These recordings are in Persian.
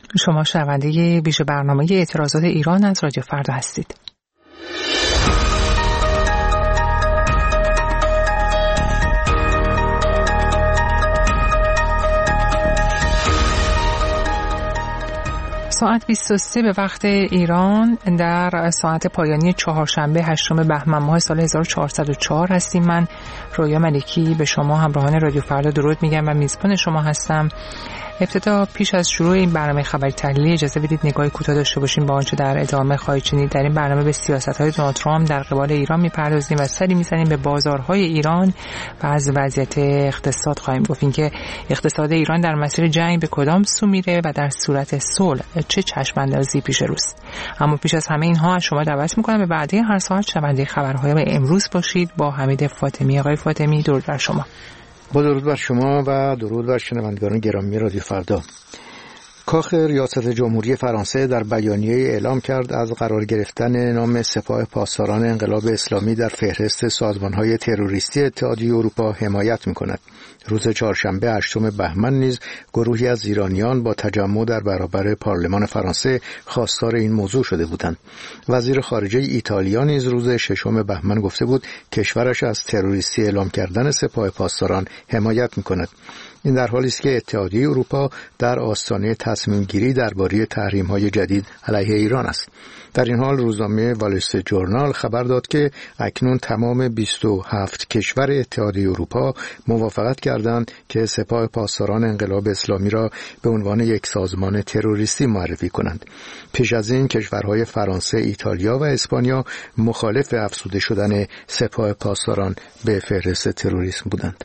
شما شنونده ویژه برنامه اعتراضات ایران از رادیو فردا هستید. ساعت 23 به وقت ایران در ساعت پایانی چهارشنبه 8 بهمن ماه سال 1404 هستیم. من رویا ملکی به شما همراهان رادیو فردا درود میگم و میزبان شما هستم. ابتدا پیش از شروع این برنامه خبری تحلیلی اجازه بدید نگاهی کوتاه داشته باشیم با آنچه در ادامه خواهید شنید. در این برنامه به سیاست‌های دونالد ترامپ در قبال ایران میپردازیم و سری میزنیم به بازارهای ایران و از وضعیت اقتصاد خواهیم گفت. اینکه اقتصاد ایران در مسیر جنگ به کدام سو میره و در صورت صلح چه چشم‌اندازی پیش روست. اما پیش از همه اینها از شما دعوت می‌کنم به بعدی هر ساعت شنونده خبرهای امروز باشید. با حمید فاطمی. آقای فاطمی درود بر شما. با درود بر شما و درود بر شنوندگان گرامی رادیو فردا. کاخ ریاست جمهوری فرانسه در بیانیه اعلام کرد از قرار گرفتن نام سپاه پاسداران انقلاب اسلامی در فهرست سازمان‌های تروریستی اتحادیه اروپا حمایت می‌کند. روز چهارشنبه 8 بهمن نیز گروهی از ایرانیان با تجمع در برابر پارلمان فرانسه خواستار این موضوع شده بودند. وزیر خارجه ایتالیا نیز روز 6 بهمن گفته بود کشورش از تروریستی اعلام کردن سپاه پاسداران حمایت می‌کند. این در حالی است که اتحادیه اروپا در آستانه تصمیم گیری درباره تحریم‌های جدید علیه ایران است. در این حال روزنامه وال استریت جورنال خبر داد که اکنون تمام 27 کشور اتحادیه اروپا موافقت کردند که سپاه پاسداران انقلاب اسلامی را به عنوان یک سازمان تروریستی معرفی کنند. پیش از این کشورهای فرانسه، ایتالیا و اسپانیا مخالف افزوده شدن سپاه پاسداران به فهرست تروریسم بودند.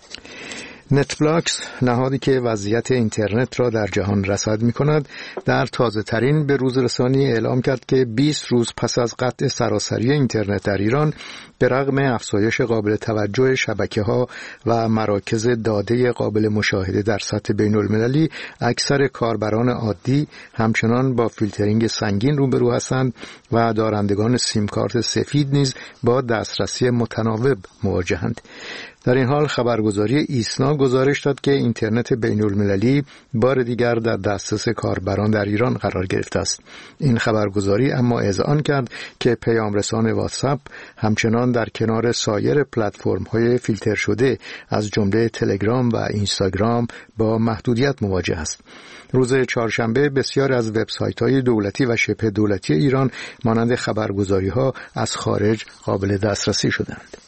نتفلاکس، نهادی که وضعیت اینترنت را در جهان رصد می‌کند، در تازه‌ترین به روز رسانی اعلام کرد که 20 روز پس از قطع سراسری اینترنت در ایران، به رغم افزایش قابل توجه شبکه‌ها و مراکز داده قابل مشاهده در سطح بین‌المللی، اکثر کاربران عادی همچنان با فیلترینگ سنگین روبرو هستند و دارندگان سیم کارت سفید نیز با دسترسی متناوب مواجهند. در این حال خبرگزاری ایسنا گزارش داد که اینترنت بین‌المللی بار دیگر در دسترس کاربران در ایران قرار گرفته است. این خبرگزاری اما اذعان کرد که پیامرسان واتساپ همچنان در کنار سایر پلتفرم‌های فیلتر شده از جمله تلگرام و اینستاگرام با محدودیت مواجه است. روز چهارشنبه بسیار از وبسایت‌های دولتی و شبه دولتی ایران مانند خبرگزاری‌ها از خارج قابل دسترسی شدند.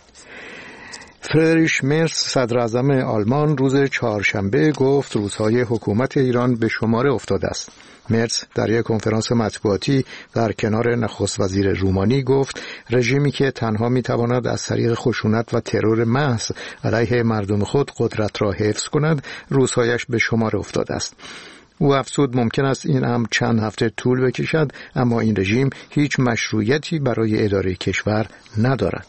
فریدریش مرز، صدراعظم آلمان، روز چهارشنبه گفت روزهای حکومت ایران به شماره افتاده است. مرز در یک کنفرانس مطبوعاتی در کنار نخست وزیر رومانی گفت رژیمی که تنها میتواند از طریق خشونت و ترور محض علیه مردم خود قدرت را حفظ کند، روزهایش به شماره افتاده است. او افزود ممکن است این امر چند هفته طول بکشد، اما این رژیم هیچ مشروعیتی برای اداره کشور ندارد.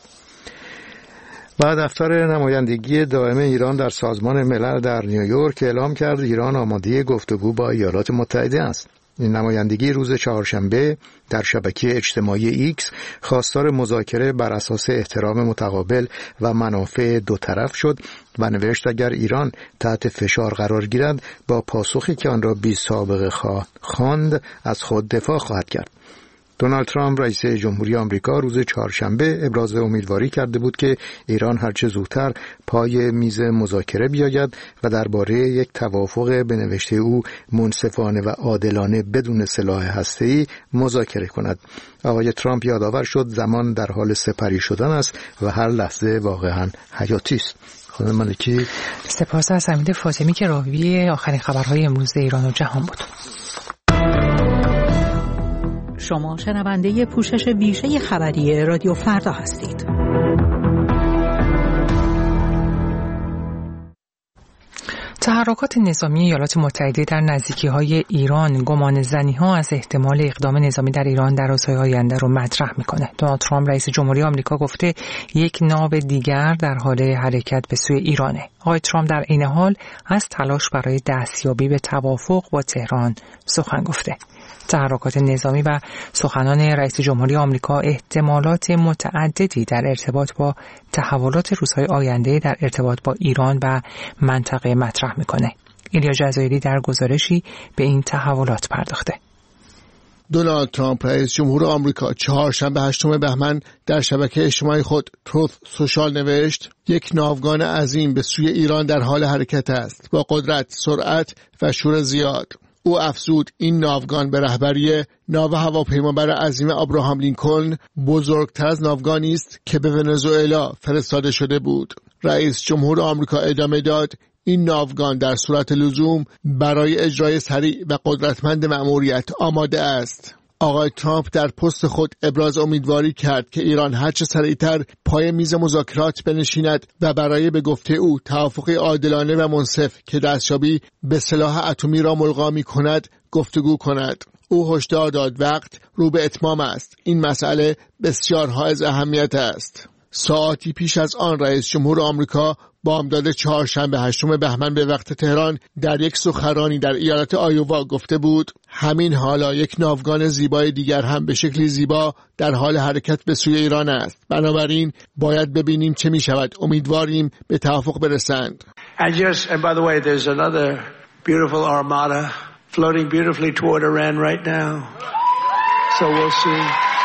و دفتر نمایندگی دائم ایران در سازمان ملل در نیویورک اعلام کرد ایران آماده گفتگو با ایالات متحده است. این نمایندگی روز چهارشنبه در شبکه اجتماعی ایکس خواستار مذاکره بر اساس احترام متقابل و منافع دو طرف شد و نوشت اگر ایران تحت فشار قرار گیرد با پاسخی که آن را بی سابقه خواند از خود دفاع خواهد کرد. دونالد ترامپ رئیس جمهوری آمریکا روز چهارشنبه ابراز امیدواری کرده بود که ایران هرچه زودتر پای میز مذاکره بیاید و درباره یک توافق به نوشته او منصفانه و عادلانه بدون سلاح هسته‌ای مذاکره کند. آقای ترامپ یادآور شد زمان در حال سپری شدن است و هر لحظه واقعا حیاتی است. خانم ملکی، سپاس از حمید فاطمی که راوی آخرین خبرهای امروز ایران و جهان بود. شما شنونده پوشش ویژه خبری رادیو فردا هستید. تحرکات نظامی ایالات متحده در نزدیکی‌های ایران گمانه‌زنی‌ها از احتمال اقدام نظامی در ایران در روزهای آینده رو مطرح می‌کنه. دونالد ترامپ رئیس جمهوری آمریکا گفته یک ناو دیگر در حال حرکت به سوی ایرانه. آقای ترامپ در این حال از تلاش برای دستیابی به توافق با تهران سخن گفته. تحرکات نظامی و سخنان رئیس جمهوری آمریکا احتمالات متعددی در ارتباط با تحولات روزهای آینده در ارتباط با ایران و منطقه مطرح میکنه. ایلیا جزایری در گزارشی به این تحولات پرداخته. دونالد ترامپ رئیس جمهور آمریکا چهارشنبه 8 بهمن در شبکه اجتماعی خود تروث سوشال نوشت: یک ناوگان عظیم به سوی ایران در حال حرکت است، با قدرت، سرعت و شور زیاد. او افزود این ناوگان به رهبری ناو هواپیمابر عظیم ابراهام لینکلن بزرگتر از ناوگانی است که به ونزوئلا فرستاده شده بود. رئیس جمهور آمریکا ادامه داد: این ناوگان در صورت لزوم برای اجرای سریع و قدرتمند مأموریت آماده است. آقای ترامپ در پست خود ابراز امیدواری کرد که ایران هرچه سریعتر پای میز مذاکرات بنشیند و برای به گفته او توافقی عادلانه و منصف که دستیابی به سلاح اتمی را ملغا می‌کند گفتگو کند. او هشدار داد وقت رو به اتمام است. این مسئله بسیار حائز اهمیت است. ساعتی پیش از آن رئیس جمهور آمریکا بامداد چهارشنبه 8 بهمن به وقت تهران در یک سخنرانی در ایالت آیووا گفته بود: همین حالا یک ناوگان زیبای دیگر هم به شکلی زیبا در حال حرکت به سوی ایران است. بنابراین باید ببینیم چه می شود. امیدواریم به توافق برسند. And by the way, there's another beautiful armada floating beautifully toward Iran right now. So we'll see.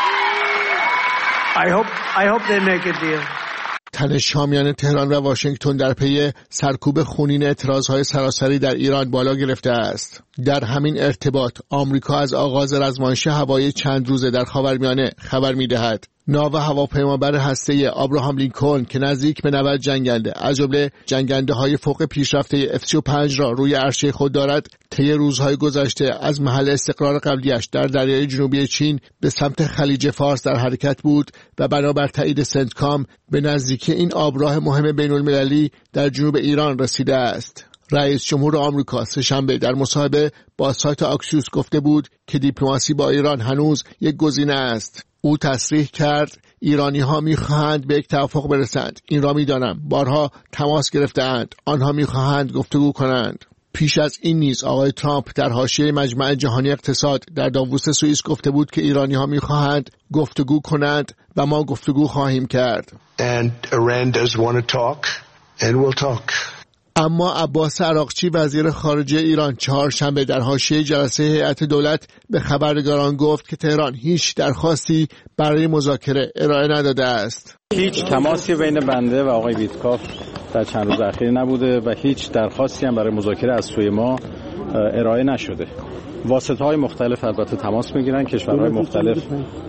I hope they make a deal. تنش حامیان تهران و واشنگتن در پی سرکوب خونین اعتراضهای سراسری در ایران بالا گرفته است. در همین ارتباط آمریکا از آغاز رزمایش هوایی چند روزه در خاورمیانه خبر می‌دهد. ناو هواپیمابر هسته‌ای ابراهام لینکلن که نزدیک به 90 جنگنده از جمله جنگنده‌های فوق پیشرفته F-35 را روی عرشه خود دارد، طی روزهای گذشته از محل استقرار قبلیش در دریای جنوبی چین به سمت خلیج فارس در حرکت بود و بنابر تایید سنتکام به نزدیکی این آبراه مهم بین‌المللی در جنوب ایران رسیده است. رئیس جمهور آمریکا سه‌شنبه در مصاحبه با سایت آکسیوس گفته بود که دیپلماسی با ایران هنوز یک گزینه است. او تصریح کرد: ایرانی‌ها می‌خواهند به یک توافق برسند. این را می‌دانم. بارها تماس گرفته‌اند. آنها می‌خواهند گفتگو کنند. پیش از این نیز آقای ترامپ در حاشیه مجمع جهانی اقتصاد در داووس سوئیس گفته بود که ایرانی‌ها می‌خواهند گفتگو کنند و ما گفتگو خواهیم کرد. And Iran does want to talk and we'll talk. اما عباس عراقچی وزیر خارجه ایران چهارشنبه در حاشیه جلسه هیئت دولت به خبرنگاران گفت که تهران هیچ درخواستی برای مذاکره ارائه نداده است. هیچ تماسی بین بنده و آقای ویتکاف در چند روز اخیر نبوده و هیچ درخواستی هم برای مذاکره از سوی ما ارائه نشده. واسطه‌های مختلف البته تماس می‌گیرن، کشورهای مختلف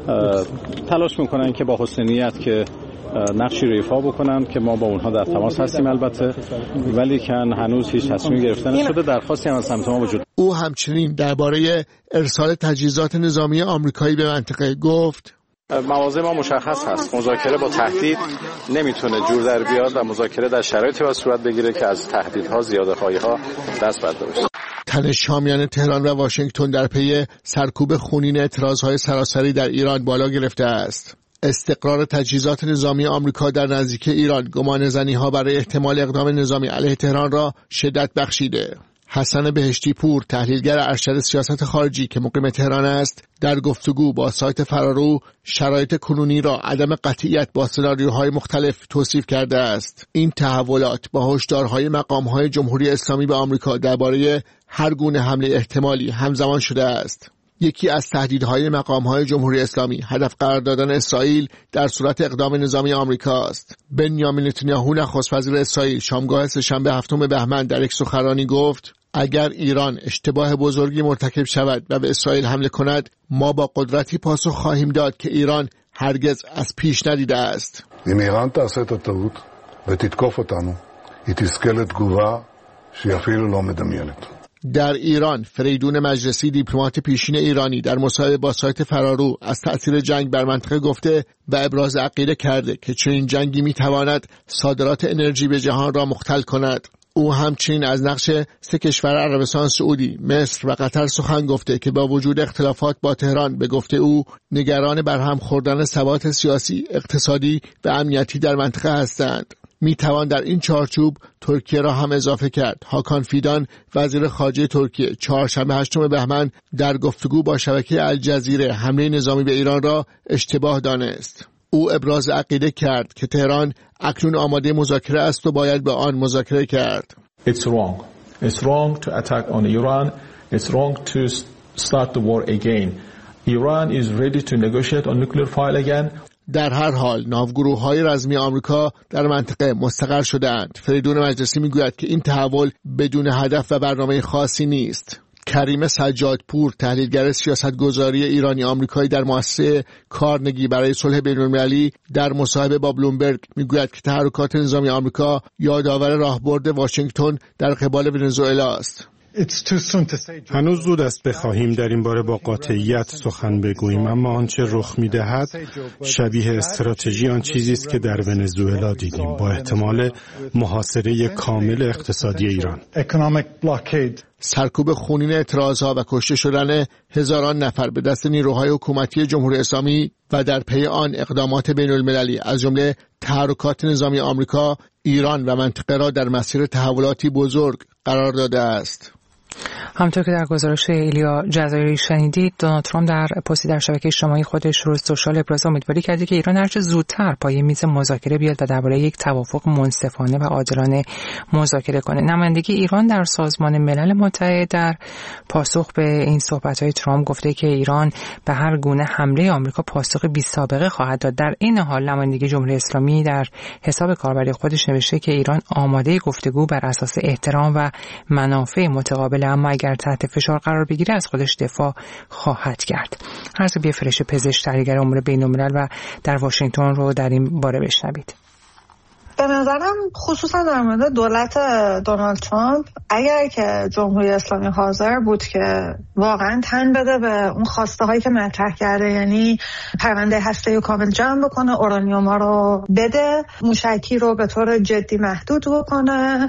تلاش می‌کنن که با حسن نیت که نقشی رو ایفا بکنن که ما با اونها در تماس هستیم البته، ولی که هنوز هیچ تصمیم گرفته نشده. درخواستی هم از سمت ما وجود. او همچنین درباره ارسال تجهیزات نظامی آمریکایی به منطقه گفت: مواضع ما مشخص هست. مذاکره با تهدید نمیتونه جور در بیاد و مذاکره در شرایطی باید صورت بگیره که از تهدیدها، زیاده‌خواهی‌ها دست برده بشه. تنش حامیان تهران و واشنگتن در پی سرکوب خونین اعتراضهای سراسری در ایران بالا گرفته است. استقرار تجهیزات نظامی آمریکا در نزدیکی ایران گمانه‌زنی‌ها برای احتمال اقدام نظامی علیه تهران را شدت بخشیده. حسن بهشتی پور، تحلیلگر ارشد سیاست خارجی که مقیم تهران است، در گفتگو با سایت فرارو شرایط کنونی را عدم قطعیت با سناریوهای مختلف توصیف کرده است. این تحولات با هشدارهای مقام‌های جمهوری اسلامی به آمریکا درباره هر گونه حمله احتمالی همزمان شده است. یکی از تهدیدهای مقام‌های جمهوری اسلامی هدف قرار دادن اسرائیل در صورت اقدام نظامی آمریکا است. بنیامین نتانیاهو نخست وزیر اسرائیل شامگاه سه‌شنبه 7 بهمن در یک سخنرانی گفت: اگر ایران اشتباه بزرگی مرتکب شود و به اسرائیل حمله کند، ما با قدرتی پاسخ خواهیم داد که ایران هرگز از پیش ندیده است. אם איראן תעשה את הטעות ותתקוף אותנו, היא תזכה לתגובה שהיא אפילו לא מדמיינת. در ایران فریدون مجلسی دیپلمات پیشین ایرانی در مصاحبه با سایت فرارو از تأثیر جنگ بر منطقه گفته و ابراز عقیده کرده که چنین جنگی میتواند صادرات انرژی به جهان را مختل کند. او همچنین از نقش سه کشور عربستان سعودی، مصر و قطر سخن گفته که با وجود اختلافات با تهران به گفته او نگران برهم خوردن ثبات سیاسی، اقتصادی و امنیتی در منطقه هستند. میتوان در این چارچوب ترکیه را هم اضافه کرد. هاکان فیدان وزیر خارجه ترکیه چهارشنبه 8 بهمن در گفتگو با شبکه الجزیره حمله نظامی به ایران را اشتباه دانست. او ابراز عقیده کرد که تهران اکنون آماده مذاکره است و باید با آن مذاکره کرد. It's wrong. It's wrong to attack on Iran. It's wrong to start the war again. Iran is ready to negotiate on nuclear file again. در هر حال ناوگروه‌های رزمی آمریکا در منطقه مستقر شده‌اند. فریدون مجلسی میگوید که این تحول بدون هدف و برنامه خاصی نیست. کریم سجادپور، تحلیلگر سیاستگذاری ایرانی آمریکایی در مؤسسه کارنگی برای صلح بین‌المللی، در مصاحبه با بلومبرگ میگوید که تحرکات نظامی آمریکا یادآور راهبرد واشنگتن در قبال ونزوئلا است. هنوز زود است بخواهیم در این باره با قاطعیت سخن بگوییم، اما آنچه رخ می‌دهد شبیه استراتژی آن چیزی است که در ونزوئلا دیدیم، با احتمال محاصره کامل اقتصادی ایران. سرکوب خونین اعتراضها و کشته شدن هزاران نفر به دست نیروهای حکومتی جمهوری اسلامی و در پی آن اقدامات بین‌المللی از جمله تحرکات نظامی آمریکا، ایران و منطقه را در مسیر تحولاتی بزرگ قرار داده است. همونطور که در گزارش ایلیا جزایری شنیدید، دونالد ترامپ در پستی در شبکه اجتماعی خودش روز سوشال ابراز امیدواری کرده که ایران هرچه زودتر پای میز مذاکره بیاد و درباره یک توافق منصفانه و عادلانه مذاکره کنه. نمایندگی ایران در سازمان ملل متحد در پاسخ به این صحبت‌های ترامپ گفته که ایران به هر گونه حمله آمریکا پاسخ بی‌سابقه خواهد داد. در این حال نمایندگی جمهوری اسلامی در حساب کاربری خودش نوشته که ایران آماده گفتگو بر اساس احترام و منافع متقابل، اما اگر تحت فشار قرار بگیره از خودش دفاع خواهد کرد. حسب فرش پزشک تحلیلگر امور بین‌الملل و در واشنگتن رو در این باره بشنوید. به نظرم خصوصا در مورد دولت دونالد ترامپ، اگر که جمهوری اسلامی حاضر بود که واقعا تن بده به اون خواسته هایی که مطرح کرده، یعنی پرونده هسته‌ای رو کامل جمع بکنه، اورانیوم ها رو بده، موشکی رو به طور جدی محدود بکنه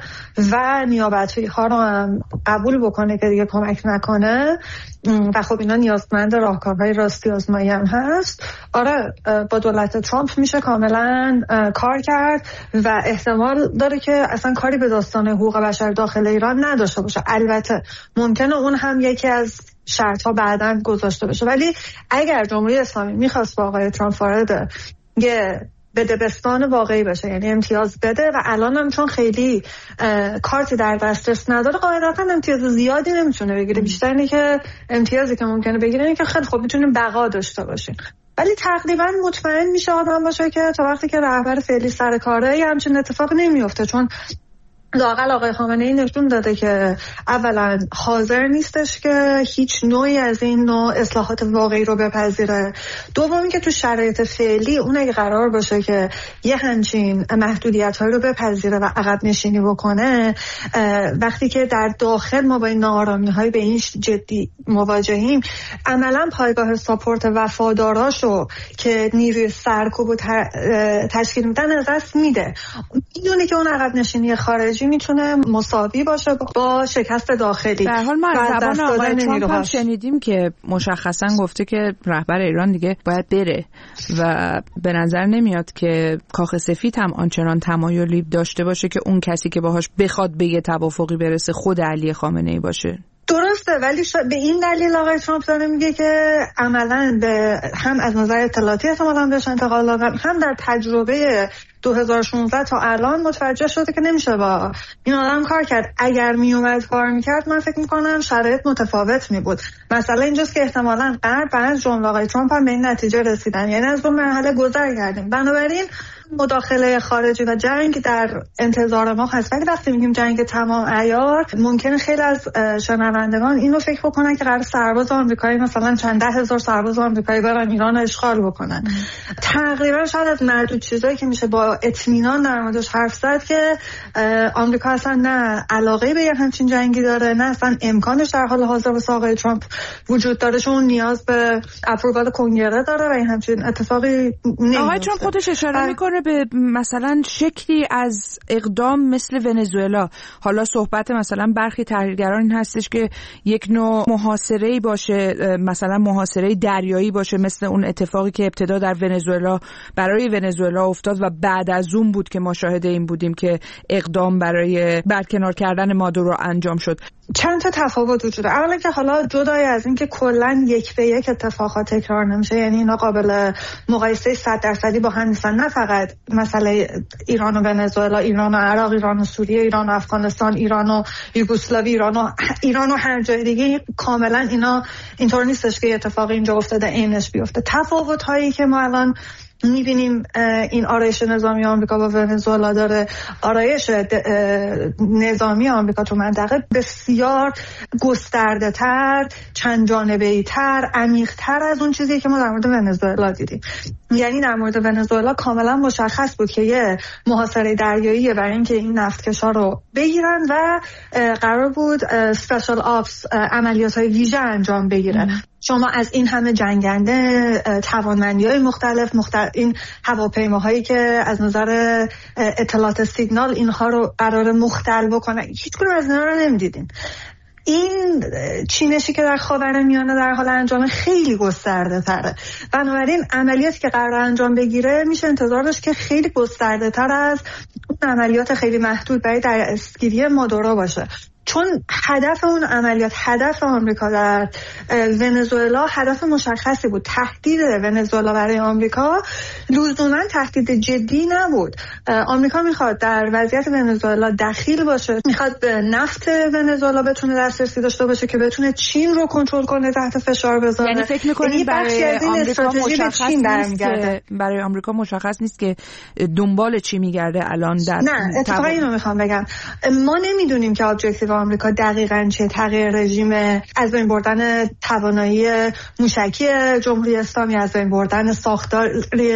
و نیابتی ها رو هم قبول بکنه که دیگه کمک نکنه و خب اینا نیازمند راهکارهای راستی آزمایی هم هست. آره، با دولت ترامپ میشه کاملا کار کرد و احتمال داره که اصلا کاری به داستان حقوق بشر داخل ایران نداشته باشه. البته ممکنه اون هم یکی از شرط‌ها بعداً گذاشته بشه، ولی اگر جمهوری اسلامی میخواست با آقای ترامپ وارد یه بدبستان واقعی بشه، یعنی امتیاز بده و الان هم چون خیلی کارتی در دسترس نداره قاعدتا امتیاز زیادی نمیتونه بگیره، بیشتر اینه که امتیازی که ممکنه بگیره اینه که خیلی خوب میتونیم بقا داشته باشیم، ولی تقریبا مطمئن میشه آدم باشه که تا وقتی که رهبر فعلی سر کاره همچین اتفاق نمیفته، چون لااقل آقای خامنه‌ای نشون داده که اولا حاضر نیستش که هیچ نوعی از این نوع اصلاحات واقعی رو بپذیره، دومی که تو شرایط فعلی اون اگه قرار باشه که یه همچین محدودیت‌هایی رو بپذیره و عقب نشینی بکنه، وقتی که در داخل ما با این ناآرامی‌های به این جدی مواجهیم، عملاً پایگاه ساپورت وفاداراشو که نیروی سرکوب و تشکیل میدن از دست میده. میدونه که اون عقب نشینی خارجی میتونه مساوی باشه با شکست داخلی. به هر حال ما از زبان آقای ترامپ هم شنیدیم که مشخصا گفته که رهبر ایران دیگه باید بره و به نظر نمیاد که کاخ سفید هم آنچنان تمایلی داشته باشه که اون کسی که باهاش بخواد به یه توافقی برسه خود علی خامنه‌ای باشه. درسته، ولی به این دلیل آقای ترامپ داره میگه که عملاً به هم از نظر اطلاعاتی احتمالاً بهش انتقال دادن، هم در تجربه 2016 تا الان متوجه شده که نمیشه با این آدم کار کرد. اگر میومد کار میکرد من فکر میکنم شرایط متفاوت میبود. مثلا اینجاست که احتمالاً غرب از جمله آقای ترامپ هم به این نتیجه رسیدن، یعنی از اون مرحله گذر کردیم. بنابراین مداخله خارجی و جنگ در انتظار ما هست. وقتی میگیم جنگ تمام عیار، ممکنه خیلی از شنوندگان اینو فکر بکنن که قرار سرباز آمریکایی مثلا چند ده هزار سرباز آمریکایی برن ایران اشغال بکنن. تقریبا شاید از معدود چیزایی که میشه با اطمینان در موردش حرف زد که آمریکا اصلا نه علاقه به همچین جنگی داره، نه اصلا امکانش در حال حاضر واسه آقای ترامپ وجود داره، چون نیاز به اپرووال کنگره داره و این همچین اتفاقی نمیفته. آقای ترامپ خودش اشاره میکنه به مثلا شکلی از اقدام مثل ونزوئلا. حالا صحبت مثلا برخی تحلیلگران این هستش که یک نوع محاصره‌ای باشه، مثلا محاصره دریایی باشه، مثل اون اتفاقی که ابتدا در ونزوئلا برای ونزوئلا افتاد و بعد از اون بود که ما شاهد این بودیم که اقدام برای برکنار کردن مادورو انجام شد. چند تا تفاوت وجود داره. اولا که حالا جدای از این که کلا یک به یک اتفاقات تکرار نمیشه، یعنی اینا قابل مقایسه 100% با هم نیستن. نه فقط مسئله ایران و ونزوئلا، ایران و عراق، ایران و سوریه، ایران و افغانستان، ایران و یوگسلاوی، ایران و هر جای دیگه، کاملا اینا اینطور نیستش که اتفاقی اینجا افتاده عینش بیفته. تفاوت هایی که ما الان میبینیم این آرایش نظامی آمریکا با ونزوئلا داره، آرایش نظامی آمریکا تو منطقه بسیار گسترده تر، چند جانبه‌ای تر، عمیق تر از اون چیزی که ما در مورد ونزوئلا دیدیم. یعنی در مورد ونزوئلا کاملا مشخص بود که یه محاصره دریاییه برای اینکه این نفتکشا رو بگیرن و قرار بود اسپشیال آپس، عملیات‌های ویژه انجام بگیره. شما از این همه جنگنده، توانمندی‌های مختلف این هواپیماهایی که از نظر اطلاعات سیگنال اینها رو قرار مختل بکنن، هیچ کدوم از اینا رو نمی‌دیدین. این چینشی که در خاورمیانه در حال انجام خیلی گسترده تره، بنابراین عملیاتی که قرار انجام بگیره میشه انتظار داشت که خیلی گسترده تر از اون عملیات خیلی محدود برای دستگیری مادورا باشه. چون هدف اون عملیات، هدف آمریکا در ونزوئلا هدف مشخصی بود. تهدید ونزوئلا برای آمریکا لزوما تهدید جدی نبود. آمریکا میخواد در وضعیت ونزوئلا دخیل باشه، میخواد به نفت ونزوئلا بتونه دسترسی داشته باشه که بتونه چین رو کنترل کنه، تحت فشار بذاره. یعنی فکر می‌کنید برای آمریکا مشخص نیست که برای آمریکا مشخص نیست که دنبال چی میگرده الان در نه، اتفاقا اینو میخوام بگم. ما نمیدونیم که ابجکتیو آمریکا دقیقاً چه، تغییر رژیم، از بین بردن توانایی موشکی جمهوری اسلامی، از بین بردن ساختار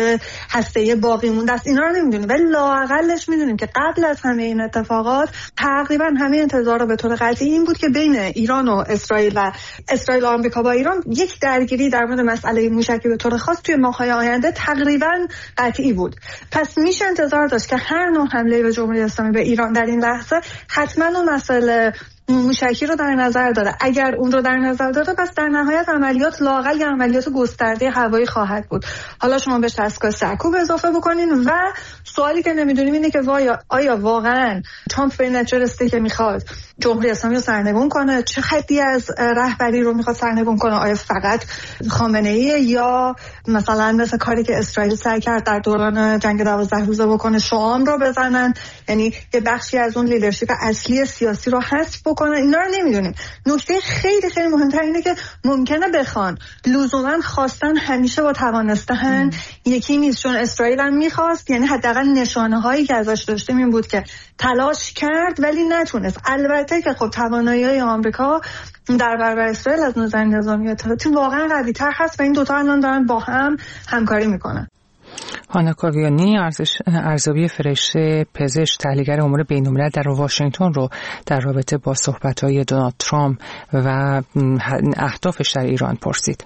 هسته‌ای باقی مونده است، اینا رو نمیدونیم. ولی لااقلش میدونیم که قبل از همه این اتفاقات تقریباً همه انتظار به طور قطعی این بود که بین ایران و اسرائیل و اسرائیل و آمریکا با ایران یک درگیری در مورد مسئله موشکی به طور خاص توی ماه‌های آینده تقریباً قطعی بود. پس میشه انتظار داشت که هر نوع حمله به جمهوری اسلامی به ایران در این لحظه حتماً اون مسئله موشکی رو در نظر داره. اگر اون رو در نظر داره، پس در نهایت عملیات لااقل عملیات گسترده هوایی خواهد بود. حالا شما بهش دستگاه سرکوب اضافه بکنین و سوالی که نمیدونیم اینه که آیا واقعا ترامپ به نتیجه رسیده که میخواد جمهوری اسلامی رو سرنگون کنه؟ چه خطی از رهبری رو میخواد سرنگون کنه؟ آیا فقط خامنه‌ای، یا مثلا مثل کاری که اسرائیل سعی کرد در دوران جنگ 12 روزه بکنه، شام رو بزنن، یعنی یه بخشی از اون لیدرشپ اصلی سیاسی رو حذف بکنن؟ اینا رو نمیدونیم. نکته خیلی خیلی مهمتر اینه که ممکنه بخوان، لزوما خواستن همیشه با توانستن یکی نیست. چون اسرائیل هم میخواست، یعنی حداقل نشانه هایی که ازش داشتیم این بود که تلاش کرد ولی نتونست. البته که خب توانایی آمریکا در برابر اسرائیل از نظر نظامی و اطلاعاتی واقعا قوی تر هست و این دوتا الان دارن با هم همکاری میکنن. هانا کاویانی، ارزیابی فرشته پزشک، تحلیلگر امور بین‌الملل در واشنگتن رو در رابطه با صحبت‌های دونالد ترامپ و اهدافش در ایران پرسید.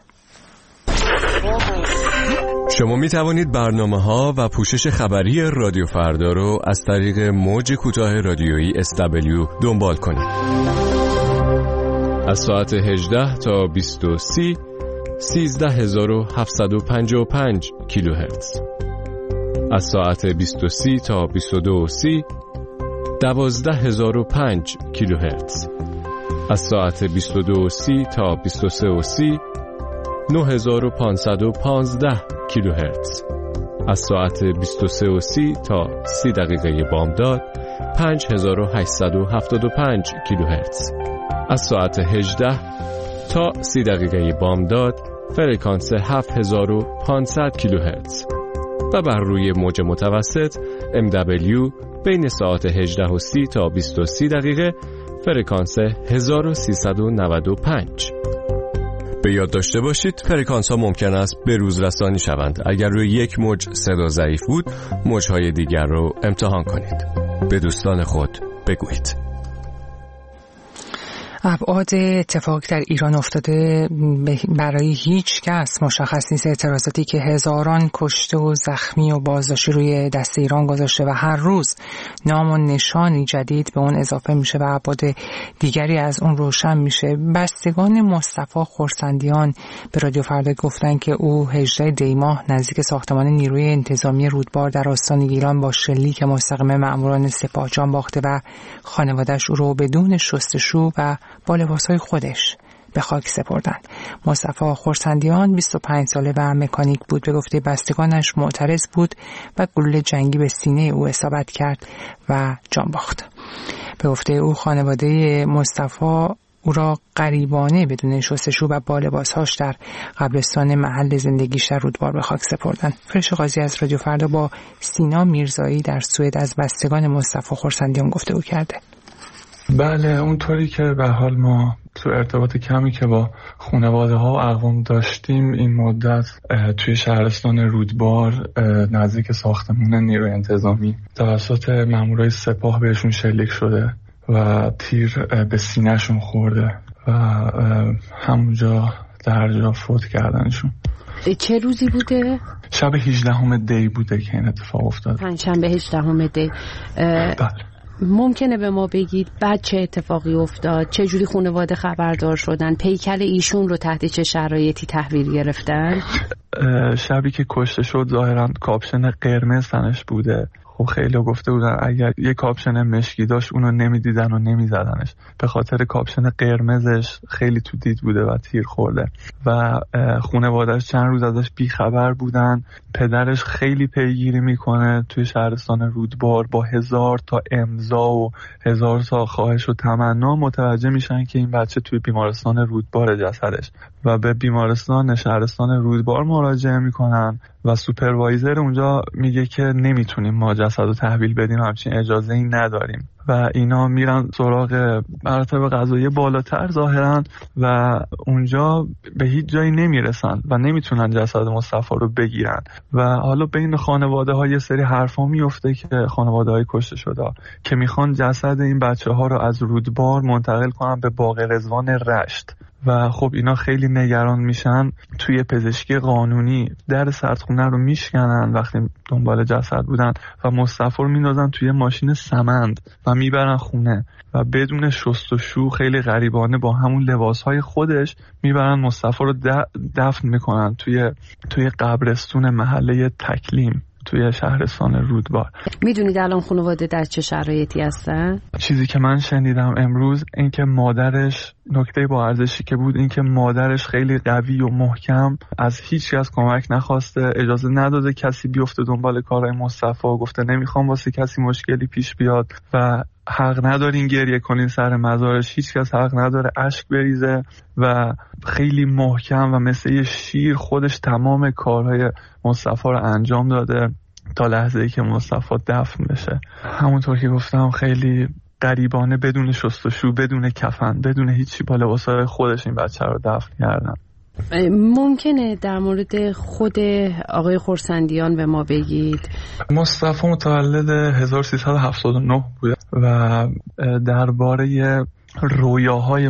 شما می توانید برنامه‌ها و پوشش خبری رادیو فردا رو از طریق موج کوتاه رادیویی SW دنبال کنید. از ساعت 18 تا 20:30 13755 کیلوهرتز. از ساعت 20:30 تا 22:30 12005 کیلوهرتز. از ساعت 22:30 تا 23:30 9515 کیلوهرتز. از ساعت 23:30 تا 30 دقیقه بامداد 5875 کیلوهرتز. از ساعت 18 تا 30 دقیقه بامداد فرکانس 7500 کیلوهرتز و بر روی موج متوسط MW بین ساعت 18:30 تا 20:30 دقیقه فرکانس 1395. به یاد داشته باشید فرکانس ها ممکن است به روز رسانی شوند. اگر روی یک موج صدا ضعیف بود، موج‌های دیگر رو امتحان کنید. به دوستان خود بگویید. ابعاد اتفاقی در ایران افتاده برای هیچ کس مشخص نیست. اعتراضاتی که هزاران کشته و زخمی و بازداشتی روی دست ایران گذاشته و هر روز نام و نشانی جدید به اون اضافه میشه و ابعاد دیگری از اون روشن میشه. بستگان مصطفی خرسندیان به رادیو فردا گفتن که او 18 دی ماه نزدیک ساختمان نیروی انتظامی رودبار در آستان گیلان با شلیک مستقیم مأموران سپاه جان باخته و خانواده‌اش او رو بدون شستشو و با لباسهای خودش به خاک سپردن. مصطفی خورسندیان 25 ساله و مکانیک بود. به گفته بستگانش معترض بود و گلوله جنگی به سینه او اصابت کرد و جان باخت. به گفته او خانواده مصطفی او را غریبانه بدون شستشو و با لباسهاش در قبرستان محل زندگیش در رودبار به خاک سپردن. فرش قاضی از رادیو فردا با سینا میرزایی در سوئد از بستگان مصطفی خورسندیان گفتگو کرده. بله، اونطوری که به حال ما تو ارتباط کمی که با خانواده ها و اقوام داشتیم این مدت توی شهرستان رودبار نزدیک ساختمان نیروی انتظامی توسط مامورای سپاه بهشون شلیک شده و تیر به سینه‌شون خورده و همونجا در جا فوت کردنشون. چه روزی بوده؟ شب 18 دی بوده که این اتفاق افتاد. پنجشنبه 18 دی. بله. ممکنه به ما بگید بعد چه اتفاقی افتاد؟ چه جوری خانواده خبردار شدن؟ پیکر ایشون رو تحت چه شرایطی تحویل گرفتن؟ شبی که کشته شد ظاهراً کاپشن قرمز تنش بوده. خب خیلی گفته بودن اگر یه کاپشن مشکی داشت اونو نمیدیدن و نمیزدنش، به خاطر کاپشن قرمزش خیلی تو دید بوده و تیر خورده و خانواده‌اش چند روز ازش بیخبر بودن. پدرش خیلی پیگیری میکنه توی شهرستان رودبار، با 1000 تا امضا و 1000 تا خواهش و تمنا متوجه میشن که این بچه توی بیمارستان رودبار جسدش و به بیمارستان شهرستان رودبار مراجعه میکنن و سوپروایزر اونجا میگه که نمیتونیم ما جسد رو تحویل بدیم، همچین اجازه ای نداریم و اینا میرن سراغ مراتب قضایی بالاتر ظاهرا و اونجا به هیچ جایی نمیرسن و نمیتونن جسد مصطفی رو بگیرن و حالا بین خانواده ها یه سری حرفا میفته که خانواده های کشته شده که میخوان جسد این بچه ها رو از رودبار منتقل کنن به باغ رضوان رشت و خب اینا خیلی نگران میشن. توی پزشکی قانونی در سردخونه رو میشکنن وقتی دنبال جسد بودن و مصطفی رو میندازن توی ماشین سمند و میبرن خونه و بدون شستشو خیلی غریبانه با همون لباسهای خودش میبرن مصطفی رو دفن میکنن توی قبرستون محله تکلیم توی شهرستان رودبار. میدونید الان خانواده در چه شرایطی هستن؟ چیزی که من شنیدم امروز این که مادرش، نکته با ارزشی که بود این که مادرش خیلی قوی و محکم از هیچ کس کمک نخواسته، اجازه نداده کسی بیفته دنبال کارهای مصطفی، گفته نمیخوام واسه کسی مشکلی پیش بیاد و حق ندارین گریه کنین سر مزارش، هیچ کس حق نداره اشک بریزه و خیلی محکم و مثل یه شیر خودش تمام کارهای مصطفی رو انجام داده تا لحظه‌ای که مصطفی دفن بشه. همونطور که گفتم خیلی غریبانه بدون شستشو، بدون کفن، بدون هیچی با لباسای خودش این بچه رو دفن کردن. ممکنه در مورد خود آقای خورسندیان به ما بگید؟ مصطفی متولد 1379 بوده و درباره رویاهای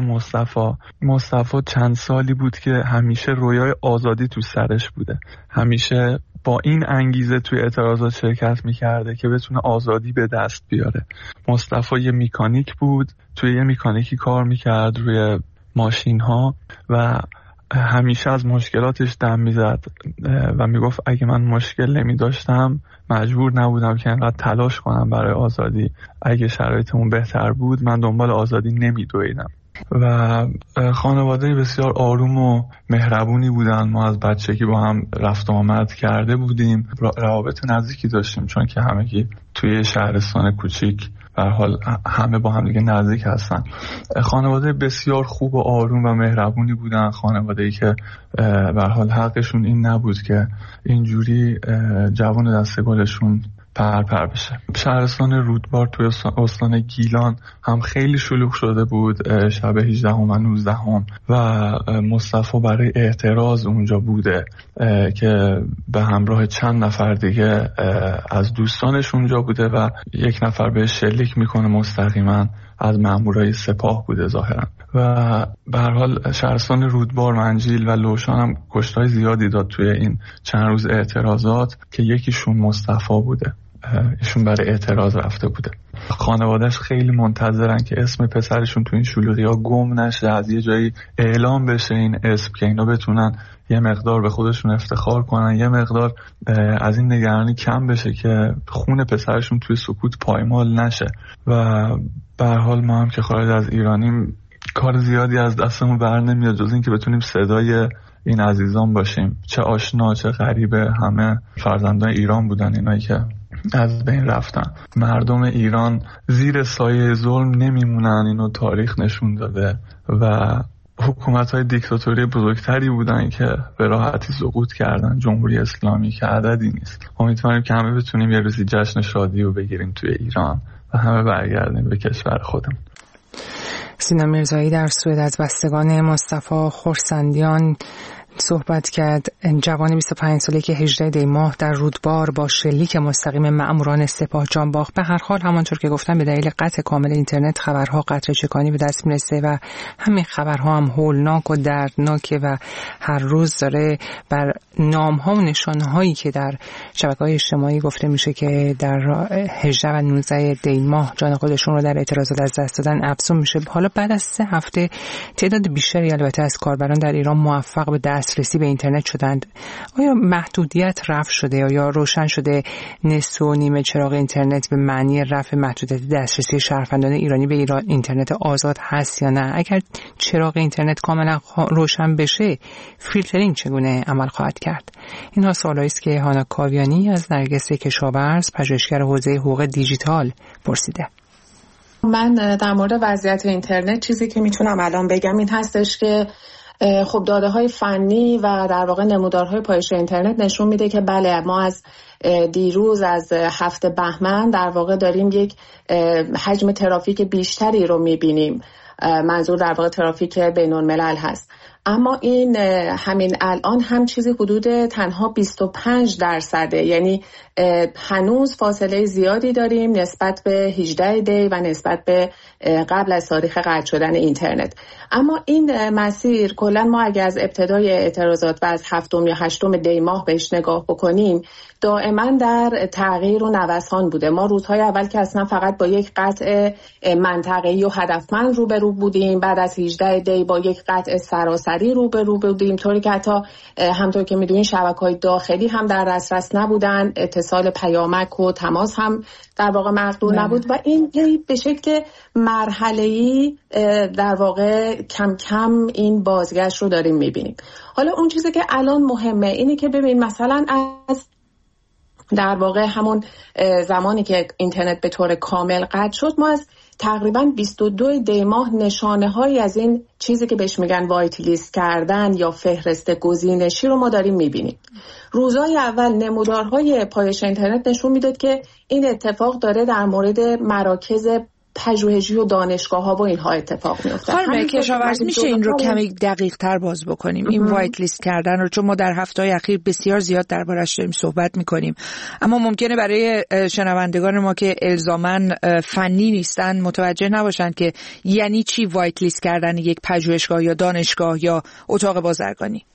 مصطفی چند سالی بود که همیشه رویای آزادی تو سرش بوده، همیشه با این انگیزه توی اعتراضات شرکت میکرده که بتونه آزادی به دست بیاره. مصطفی یه مکانیک بود، توی یه مکانیکی کار میکرد روی ماشین ها و همیشه از مشکلاتش دم میزد و میگفت اگه من مشکل نمی داشتم مجبور نبودم که انقدر تلاش کنم برای آزادی، اگه شرایطمون بهتر بود من دنبال آزادی نمی دویدم. و خانواده بسیار آروم و مهربونی بودن. ما از بچگی با هم رفت و آمد کرده بودیم، روابط نزدیکی داشتیم چون که همگی توی شهرستان کوچیک به هر حال همه با هم دیگه نزدیک هستن. خانواده بسیار خوب و آروم و مهربونی بودن، خانواده‌ای که به هر حال حقشون این نبود که اینجوری جوان دستگلشون پر بشه. شهرستان رودبار توی استان گیلان هم خیلی شلوغ شده بود شب 18 و 19 و مصطفی برای اعتراض اونجا بوده که به همراه چند نفر دیگه از دوستانش اونجا بوده و یک نفر بهش شلیک میکنه مستقیما از مامورای سپاه بوده ظاهرا و به هر حال شهرستان رودبار، منجیل و لوشان هم کشتای زیادی داد توی این چند روز اعتراضات که یکیشون مصطفی بوده، ایشون برای اعتراض رفته بوده. خانوادهش خیلی منتظرن که اسم پسرشون تو این شلوغی ها گم نشه، از یه جایی اعلام بشه این اسم که اینا بتونن یه مقدار به خودشون افتخار کنن، یه مقدار از این نگرانی کم بشه که خون پسرشون توی سکوت پایمال نشه. و به هر حال ما هم که خارج از ایرانیم کار زیادی از دستمون بر نمیاد جز این که بتونیم صدای این عزیزان باشیم. چه آشنا چه غریبه، همه فرزندان ایران بودن اینایی که از بین رفتن. مردم ایران زیر سایه ظلم نمیمونن، اینو تاریخ نشون داده و حکومت‌های دیکتاتوری بزرگتری بودن که به راحتی سقوط کردن. جمهوری اسلامی که عددی نیست. امیدواریم که همه بتونیم یه روزی جشن شادی رو بگیریم توی ایران و همه برگردیم به کشور خودمون. سینا میرزایی در سوئد از بستگان مصطفی خورسندیان صحبت کرد. جوان 25 ساله که 18 دی ماه در رودبار با شلیک مستقیم مأموران سپاه جان باخت. به هر حال همانطور که گفتم به دلیل قطع کامل اینترنت خبرها قطره چکانی به دست میرسه و همین خبرها هم هولناک و دردناکه و هر روز داره بر نام‌ها و نشانه‌هایی که در شبکه‌های اجتماعی گفته میشه که در 18 و 19 دی ماه جان خودشون رو در اعتراضات از دست دادن افزون میشه. حالا بعد از 3 هفته تعداد بیشتری البته از کاربران در ایران موفق به دسترسی به اینترنت شدند. آیا محدودیت رفع شده؟ آیا روشن شده نصف و نیمه چراغ اینترنت به معنی رفع محدودیت دسترسی شهروندان ایرانی به ایران اینترنت آزاد هست یا نه؟ اگر چراغ اینترنت کاملا روشن بشه فیلترینگ چگونه عمل خواهد کرد؟ اینها سوالایی است که هانا کاویانی از نرگس کشاورز پژوهشگر حوزه حقوق دیجیتال پرسیده. من در مورد وضعیت اینترنت چیزی که میتونم الان بگم این هستش که خب داده های فنی و در واقع نمودارهای پایش اینترنت نشون میده که بله ما از دیروز از 7 بهمن در واقع داریم یک حجم ترافیک بیشتری رو میبینیم. منظور در واقع ترافیک بین الملل هست. اما این همین الان هم چیزی حدود تنها 25%، یعنی هنوز فاصله زیادی داریم نسبت به 18 دی و نسبت به قبل از تاریخ قطع شدن اینترنت. اما این مسیر کلا ما اگر از ابتدای اعتراضات و از 7 یا 8 دی ماه بهش نگاه بکنیم دائما در تغییر و نوسان بوده. ما روزهای اول که اصلا فقط با یک قطع منطقه‌ای و هدفمند روبرو بودیم، بعد از 18 دی با یک قطع سراسری روبرو بودیم، طوری که حتی همونطور که می‌دونین شبکه‌های داخلی هم در دسترس نبودن، اتصال پیامک و تماس هم در واقع مقدور نبود و این به شکل مرحله‌ای در واقع کم کم این بازگشت رو داریم می‌بینیم. حالا اون چیزی که الان مهمه اینه که ببین مثلا از در واقع همون زمانی که اینترنت به طور کامل قطع شد ما از تقریباً 22 دی ماه نشانه هایی از این چیزی که بهش میگن وایت لیست کردن یا فهرست گزینشی رو ما داریم میبینیم. روزهای اول نمودارهای پایش اینترنت نشون میداد که این اتفاق داره در مورد مراکز پژوهشی و دانشگاه‌ها و اینها اتفاق میفته. خانم کشاورز میشه این رو کمی دقیق تر باز بکنیم این وایت لیست کردن رو، چون ما در هفته‌های اخیر بسیار زیاد دربارش داریم صحبت میکنیم اما ممکنه برای شنوندگان ما که الزاماً فنی نیستن متوجه نباشن که یعنی چی وایت لیست کردن یک پژوهشگاه یا دانشگاه یا اتاق بازرگانی.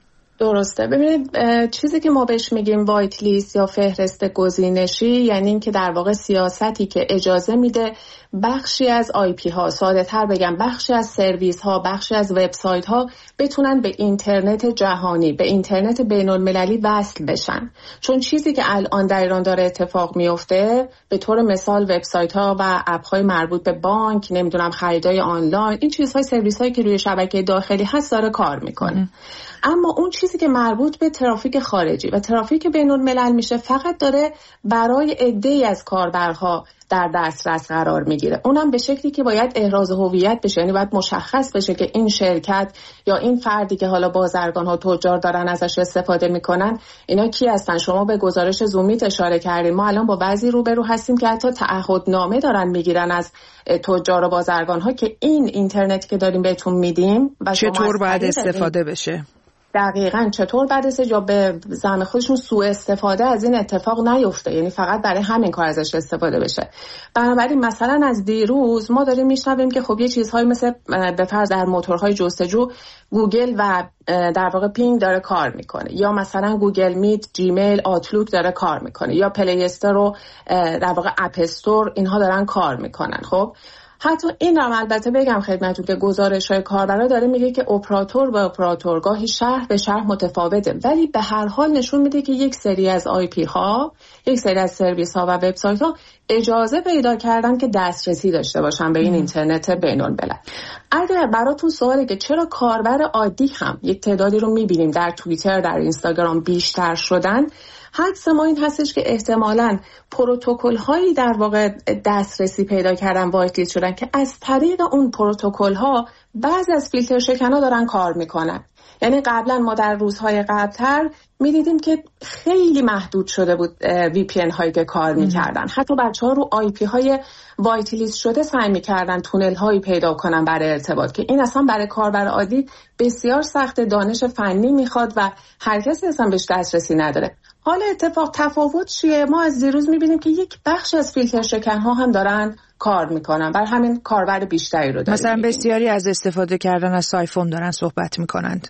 درسته. ببینید چیزی که ما بهش میگیم وایت لیست یا فهرست گزینشی یعنی این که در واقع سیاستی که اجازه میده بخشی از آی پی ها، ساده تر بگم بخشی از سرویس ها، بخشی از وبسایت ها بتونن به اینترنت جهانی، به اینترنت بین المللی وصل بشن. چون چیزی که الان در ایران داره اتفاق میفته به طور مثال وبسایت ها و اپ های مربوط به بانک، نمیدونم خریدای آنلاین، این چیزهای سرویس هایی که روی شبکه داخلی هست داره کار میکنه. اما اون چیزی که مربوط به ترافیک خارجی و ترافیک بین الملل میشه فقط داره برای عده‌ای از کاربرها در دسترس قرار میگیره. اونم به شکلی که باید احراز هویت بشه، یعنی باید مشخص بشه که این شرکت یا این فردی که حالا بازرگان ها تجار دارن ازش استفاده میکنن اینا کی هستن. شما به گزارش زومیت اشاره کردیم، ما الان با بعضی روبرو هستیم که حتی تعهدنامه دارن میگیرن از تجار و بازرگان ها که این اینترنت که داریم بهتون میدیم و چطور باید استفاده بشه. دقیقاً چطور بعد از یا به زعم خودشون سوء استفاده از این اتفاق نیفته، یعنی فقط برای همین کار ازش استفاده بشه. بنابراین مثلا از دیروز ما داریم میشنویم که خب یه چیزهایی مثل به فرض در موتورهای جستجو گوگل و در واقع پینگ داره کار میکنه، یا مثلا گوگل میت، جیمیل، آوتلوک داره کار میکنه، یا پلی استور و در واقع اپ استور اینها دارن کار میکنن. خب حتی این هم البته بگم خدمتتون که گزارش‌های کاربرا داره میگه که اپراتور به اپراتور گاهی شهر به شهر متفاوته، ولی به هر حال نشون میده که یک سری از IP ها، یک سری از سرویس ها و وبسایت ها اجازه پیدا کردن که دسترسی داشته باشن به این اینترنت بین‌الملل. اگر براتون سواله که چرا کاربر عادی هم یک تعدادی رو میبینیم در توییتر، در اینستاگرام بیشتر شدن، حدس ما این هستش که احتمالاً پروتکل هایی در واقع دسترسی پیدا کردن، وایت لیست شدن که از طریق اون پروتکل ها بعضی از فیلتر شکن‌ها دارن کار میکنن. یعنی قبلا ما در روزهای قبلتر میدیدیم که خیلی محدود شده بود VPN هایی که کار میکردن. حتی بچه‌ها رو IP های وایت لیست شده سعی میکردن تونل هایی پیدا کنن برای ارتباط، که این اصلا برای کاربر عادی بسیار سخت، دانش فنی میخواد و هر کسی اصلا بهش دسترسی نداره. حالا تفاوت چیه؟ ما از دیروز میبینیم که یک بخش از فیلتر شکن ها هم دارن کار میکنن، برای همین کاربر بیشتری رو داریم. مثلا بسیاری از استفاده کردن از سایفون دارن صحبت میکنند.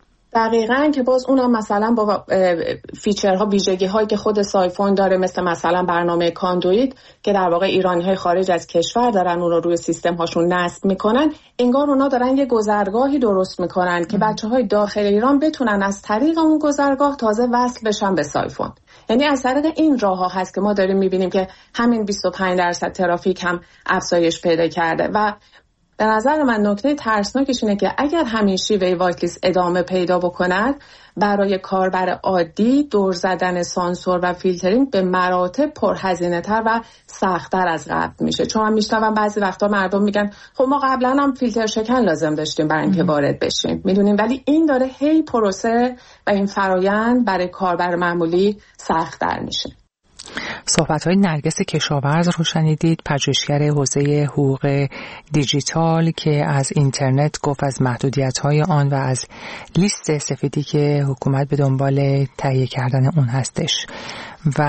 دقیقاً، که باز اونها مثلا با فیچرها، ویژگی هایی که خود سایفون داره، مثلا برنامه کاندویت که در واقع ایرانی های خارج از کشور دارن اون رو روی سیستم هاشون نصب میکنن، انگار اونا دارن یه گذرگاهی درست میکنن که بچهای داخل ایران بتونن از طریق اون گذرگاه تازه وصل بشن به سایفون. یعنی از طریق این راه ها هست که ما داریم میبینیم که همین 25% ترافیک هم افزایش پیدا کرده. و به نظر من نکته ترسناکش اینه که اگر همین شیوه وایت لیست ادامه پیدا بکند، برای کاربر عادی دور زدن سانسور و فیلترینگ به مراتب پرهزینه تر و سخت‌تر از قبل میشه. چون من میشنوم بعضی وقتا مردم میگن خب ما قبلا هم فیلتر شکن لازم داشتیم برای اینکه وارد بشیم، میدونیم، ولی این داره هی پروسه و این فرایند برای کاربر معمولی سخت‌تر میشه. صحبت‌های نرگس کشاورز رو شنیدید، پژوهشگر حوزه حقوق دیجیتال، که از اینترنت گفت، از محدودیت‌های آن و از لیست سفیدی که حکومت به دنبال تهیه کردن اون هستش. و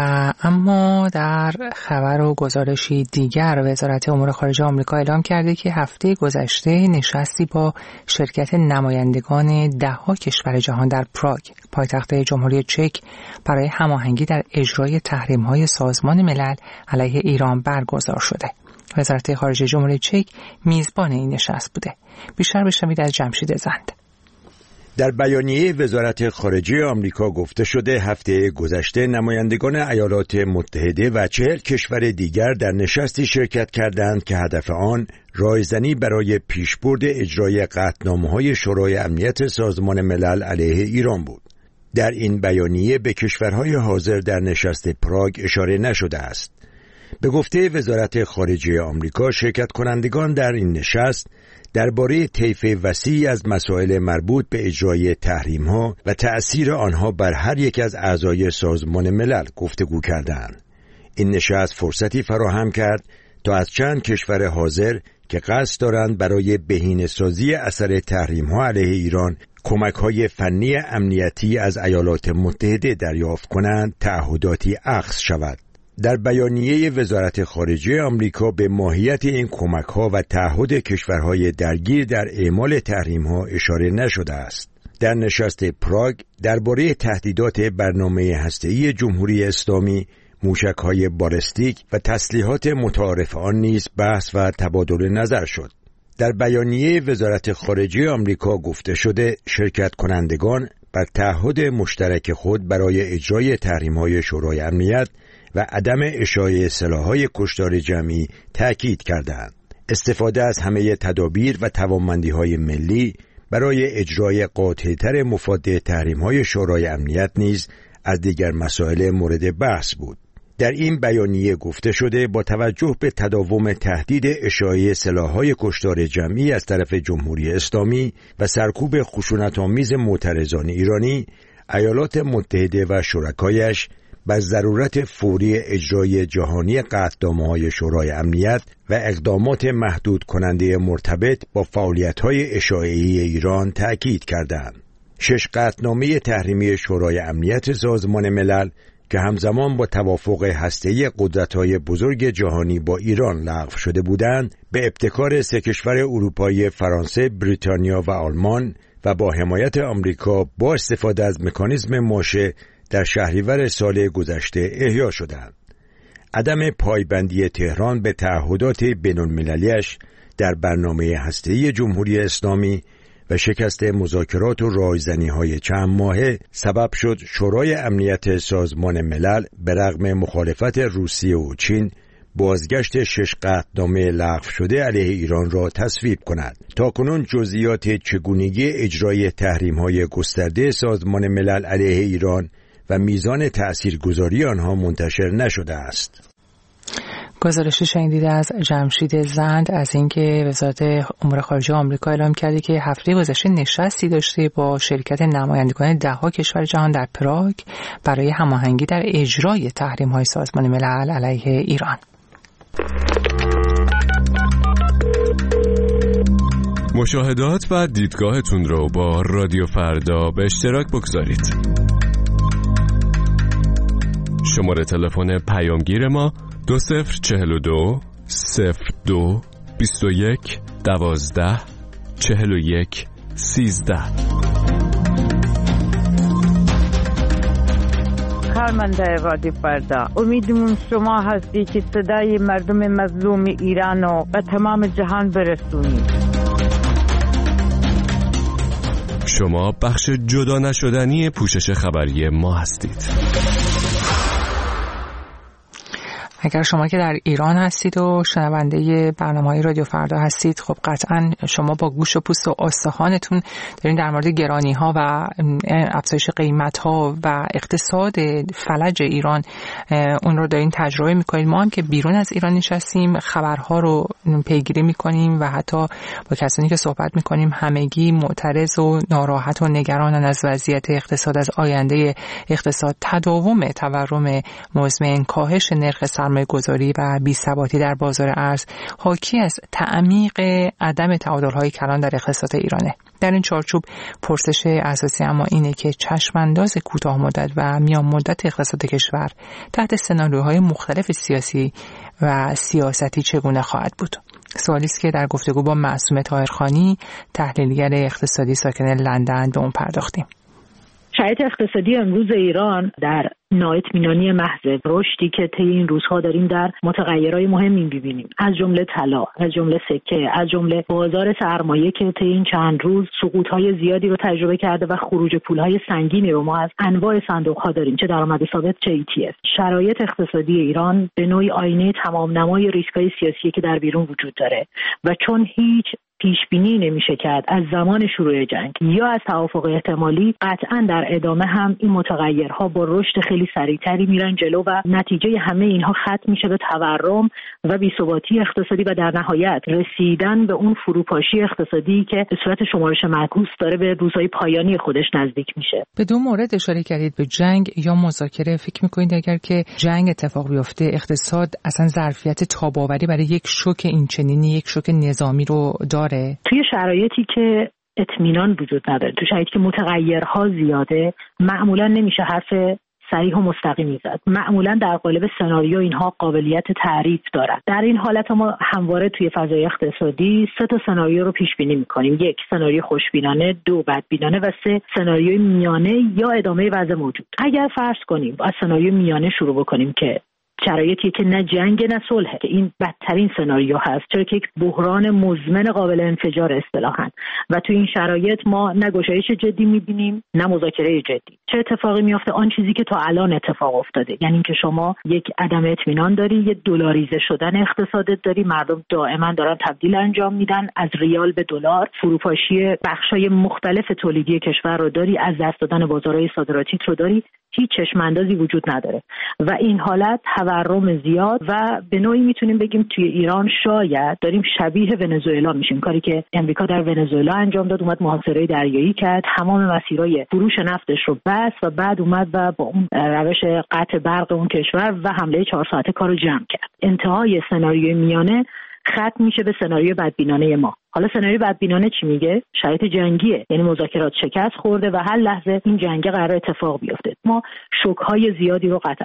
اما در خبر و گزارشی دیگر، وزارت امور خارجه آمریکا اعلام کرده که هفته گذشته نشستی با شرکت نمایندگان 10 کشور جهان در پراگ، پایتخت جمهوری چک، برای هماهنگی در اجرای تحریم‌های سازمان ملل علیه ایران برگزار شده. وزارت خارجه جمهوری چک میزبان این نشست بوده. بیشتر بشنوید از جمشید زند. در بیانیه وزارت خارجه آمریکا گفته شده هفته گذشته نمایندگان ایالات متحده و 40 کشور دیگر در نشستی شرکت کردند که هدف آن رایزنی برای پیشبرد اجرای قطعنامه‌های شورای امنیت سازمان ملل علیه ایران بود. در این بیانیه به کشورهای حاضر در نشست پراگ اشاره نشده است. به گفته وزارت خارجه آمریکا، شرکت کنندگان در این نشست درباره طیف وسیعی از مسائل مربوط به اجرای تحریم‌ها و تأثیر آنها بر هر یک از اعضای سازمان ملل گفتگو کردند. این نشست فرصتی فراهم کرد تا از چند کشور حاضر که قصد دارند برای بهینه‌سازی اثر تحریم‌ها علیه ایران کمک‌های فنی امنیتی از ایالات متحده دریافت کنند تعهداتی اخذ شود. در بیانیه وزارت خارجه آمریکا به ماهیت این کمک‌ها و تعهد کشورهای درگیر در اعمال تحریم‌ها اشاره نشده است. در نشست پراگ درباره تهدیدات برنامه هسته‌ای جمهوری اسلامی، موشک‌های بالستیک و تسلیحات متعارف آن نیز بحث و تبادل نظر شد. در بیانیه وزارت خارجه آمریکا گفته شده شرکت کنندگان بر تعهد مشترک خود برای اجرای تحریم‌های شورای امنیت و عدم اشاعه سلاح‌های کشتار جمعی تأکید کردند. استفاده از همه تدابیر و توانمندی‌های ملی برای اجرای قاطع‌تر مفاد تحریم‌های شورای امنیت نیز از دیگر مسائل مورد بحث بود. در این بیانیه گفته شده با توجه به تداوم تهدید اشاعه سلاح‌های کشتار جمعی از طرف جمهوری اسلامی و سرکوب خشونت‌آمیز معترضان ایرانی، ایالات متحده و شرکایش بر ضرورت فوری اجرای جهانی قطعنامه‌های شورای امنیت و اقدامات محدود کننده مرتبط با فعالیت‌های اشاعه‌ای ایران تأکید کردند. 6 قطعنامه تحریمی شورای امنیت سازمان ملل که همزمان با توافق هسته‌ای قدرت‌های بزرگ جهانی با ایران لغو شده بودند، به ابتکار 3 کشور اروپایی فرانسه، بریتانیا و آلمان و با حمایت آمریکا با استفاده از مکانیزم ماشه در شهریور سال گذشته احیا شدند. عدم پایبندی تهران به تعهدات بین‌المللی‌اش در برنامه هسته‌ای جمهوری اسلامی و شکست مذاکرات و راهزنی‌های چند ماهه سبب شد شورای امنیت سازمان ملل به رغم مخالفت روسیه و چین بازگشت 6 قطعنامه لغو شده علیه ایران را تصویب کند. تاکنون جزئیات چگونگی اجرای تحریم‌های گسترده سازمان ملل علیه ایران و میزان تأثیرگذاری آنها منتشر نشده است. گزارشی شنیدید از جمشید زند از اینکه وزارت امور خارجه آمریکا اعلام کرده که هفته گذشته نشستی داشته با شرکت نمایندگان 10 کشور جهان در پراگ برای هماهنگی در اجرای تحریم‌های سازمان ملل علیه ایران. مشاهدات و دیدگاهتون رو با رادیو فردا به اشتراک بگذارید. شماره تلفن پیامگیر ما 2042 02 21 12 41 13. کارمنده رادیو فردا، امیدمون شما هستی که صدای مردم مظلوم ایران رو به تمام جهان برسونید. شما بخش جدا نشدنی پوشش خبری ما هستید. اگر شما که در ایران هستید و شنونده برنامه‌های رادیو فردا هستید، خب قطعاً شما با گوش و پوست و استخوانتون دارین در مورد گرانی‌ها و افزایش قیمت‌ها و اقتصاد فلج ایران اون رو دارین تجربه می‌کنید. ما هم که بیرون از ایران نشستیم خبرها رو پیگیری می‌کنیم و حتی با کسانی که صحبت می‌کنیم همگی معترض و ناراحت و نگرانن از وضعیت اقتصاد، از آینده اقتصاد، تداوم تورم مزمن، کاهش نرخ سرمایه‌گذاری و بی‌ثباتی در بازار ارز حاکی از تعمیق عدم تعادل‌های کلان در اقتصاد ایرانه. در این چارچوب پرسش اساسی اما اینه که چشمانداز کوتاه مدت و میان مدت اقتصاد کشور تحت سناریوهای مختلف سیاسی و سیاستی چگونه خواهد بود. سوالی است که در گفتگو با معصومه طاهرخانی تحلیلگر اقتصادی ساکن لندن به اون پرداختیم. شرایط اقتصادی امروز ایران در نااطمینانی محض، رشدی که طی این روزها داریم در متغیرهای مهمی می‌بینیم، از جمله طلا، از جمله سکه، از جمله بازار سرمایه که طی این چند روز سقوط‌های زیادی رو تجربه کرده و خروج پول‌های سنگینی رو ما از انواع صندوق‌ها داریم، چه درآمد ثابت چه ETF. شرایط اقتصادی ایران به نوعی آینه تمام‌نمای ریسک‌های سیاسی که در بیرون وجود داره و چون هیچ پیش بینی نمیشه کرد از زمان شروع جنگ یا از توافق احتمالی، قطعاً در ادامه هم این متغیرها با رشد خیلی سریعتری میرن جلو و نتیجه همه اینها ختم میشه به تورم و بی‌ثباتی اقتصادی و در نهایت رسیدن به اون فروپاشی اقتصادی که به صورت شمارش معکوس داره به روزهای پایانی خودش نزدیک میشه. به دو مورد اشاره کردید، به جنگ یا مذاکره. فکر میکنید اگر که جنگ اتفاق بیفته اقتصاد اصلا ظرفیت تاب‌آوری برای یک شوک اینچنینی، یک شوک نظامی رو داره؟ توی شرایطی که اطمینان وجود نداره، تو شرایطی که متغیرها زیاده، معمولا نمیشه حرف صریح و مستقیمی زد. معمولا در قالب سناریو اینها قابلیت تعریف دارد. در این حالت ما همواره توی فضای اقتصادی 3 سناریو رو پیش بینی می‌کنیم. 1 سناریو خوشبینانه، 2 بدبینانه و 3 سناریوی میانه یا ادامه وضع موجود. اگر فرض کنیم از سناریو میانه شروع بکنیم که شرایطی که نه جنگ نه صلح، که این بدترین سناریو هست، چرا که یک بحران مزمن قابل انفجار اصطلاحاً و تو این شرایط ما نه گشایش جدی می‌بینیم نه مذاکره جدی. چه اتفاقی میفته؟ آن چیزی که تا الان اتفاق افتاده، یعنی اینکه شما یک عدم اطمینان داری، یک دلاریزه شدن اقتصادت داری، مردم دائما دارن تبدیل انجام میدن از ریال به دلار، فروپاشی بخشای مختلف تولیدی کشور رو داری، از دست دادن بازارهای صادراتیت رو داری، هیچ چشماندازی وجود نداره و این حالت تورم زیاد و به نوعی میتونیم بگیم توی ایران شاید داریم شبیه ونزوئلا میشیم. کاری که امریکا در ونزوئلا انجام داد، اومد محاصره دریایی کرد، تمام مسیرهای فروش نفتش رو بست و بعد اومد و با اون روش قطع برق اون کشور و حمله 4 ساعته کارو جمع کرد. انتهای سناریوی میانه ختم میشه به سناریوی بدبینانه ما. حالا سناریوی بدبینانه چی میگه؟ شرایط جنگیه، یعنی مذاکرات شکست خورده و هر لحظه این جنگ قرار اتفاق بیفته. ما شوک‌های زیادی رو قطعاً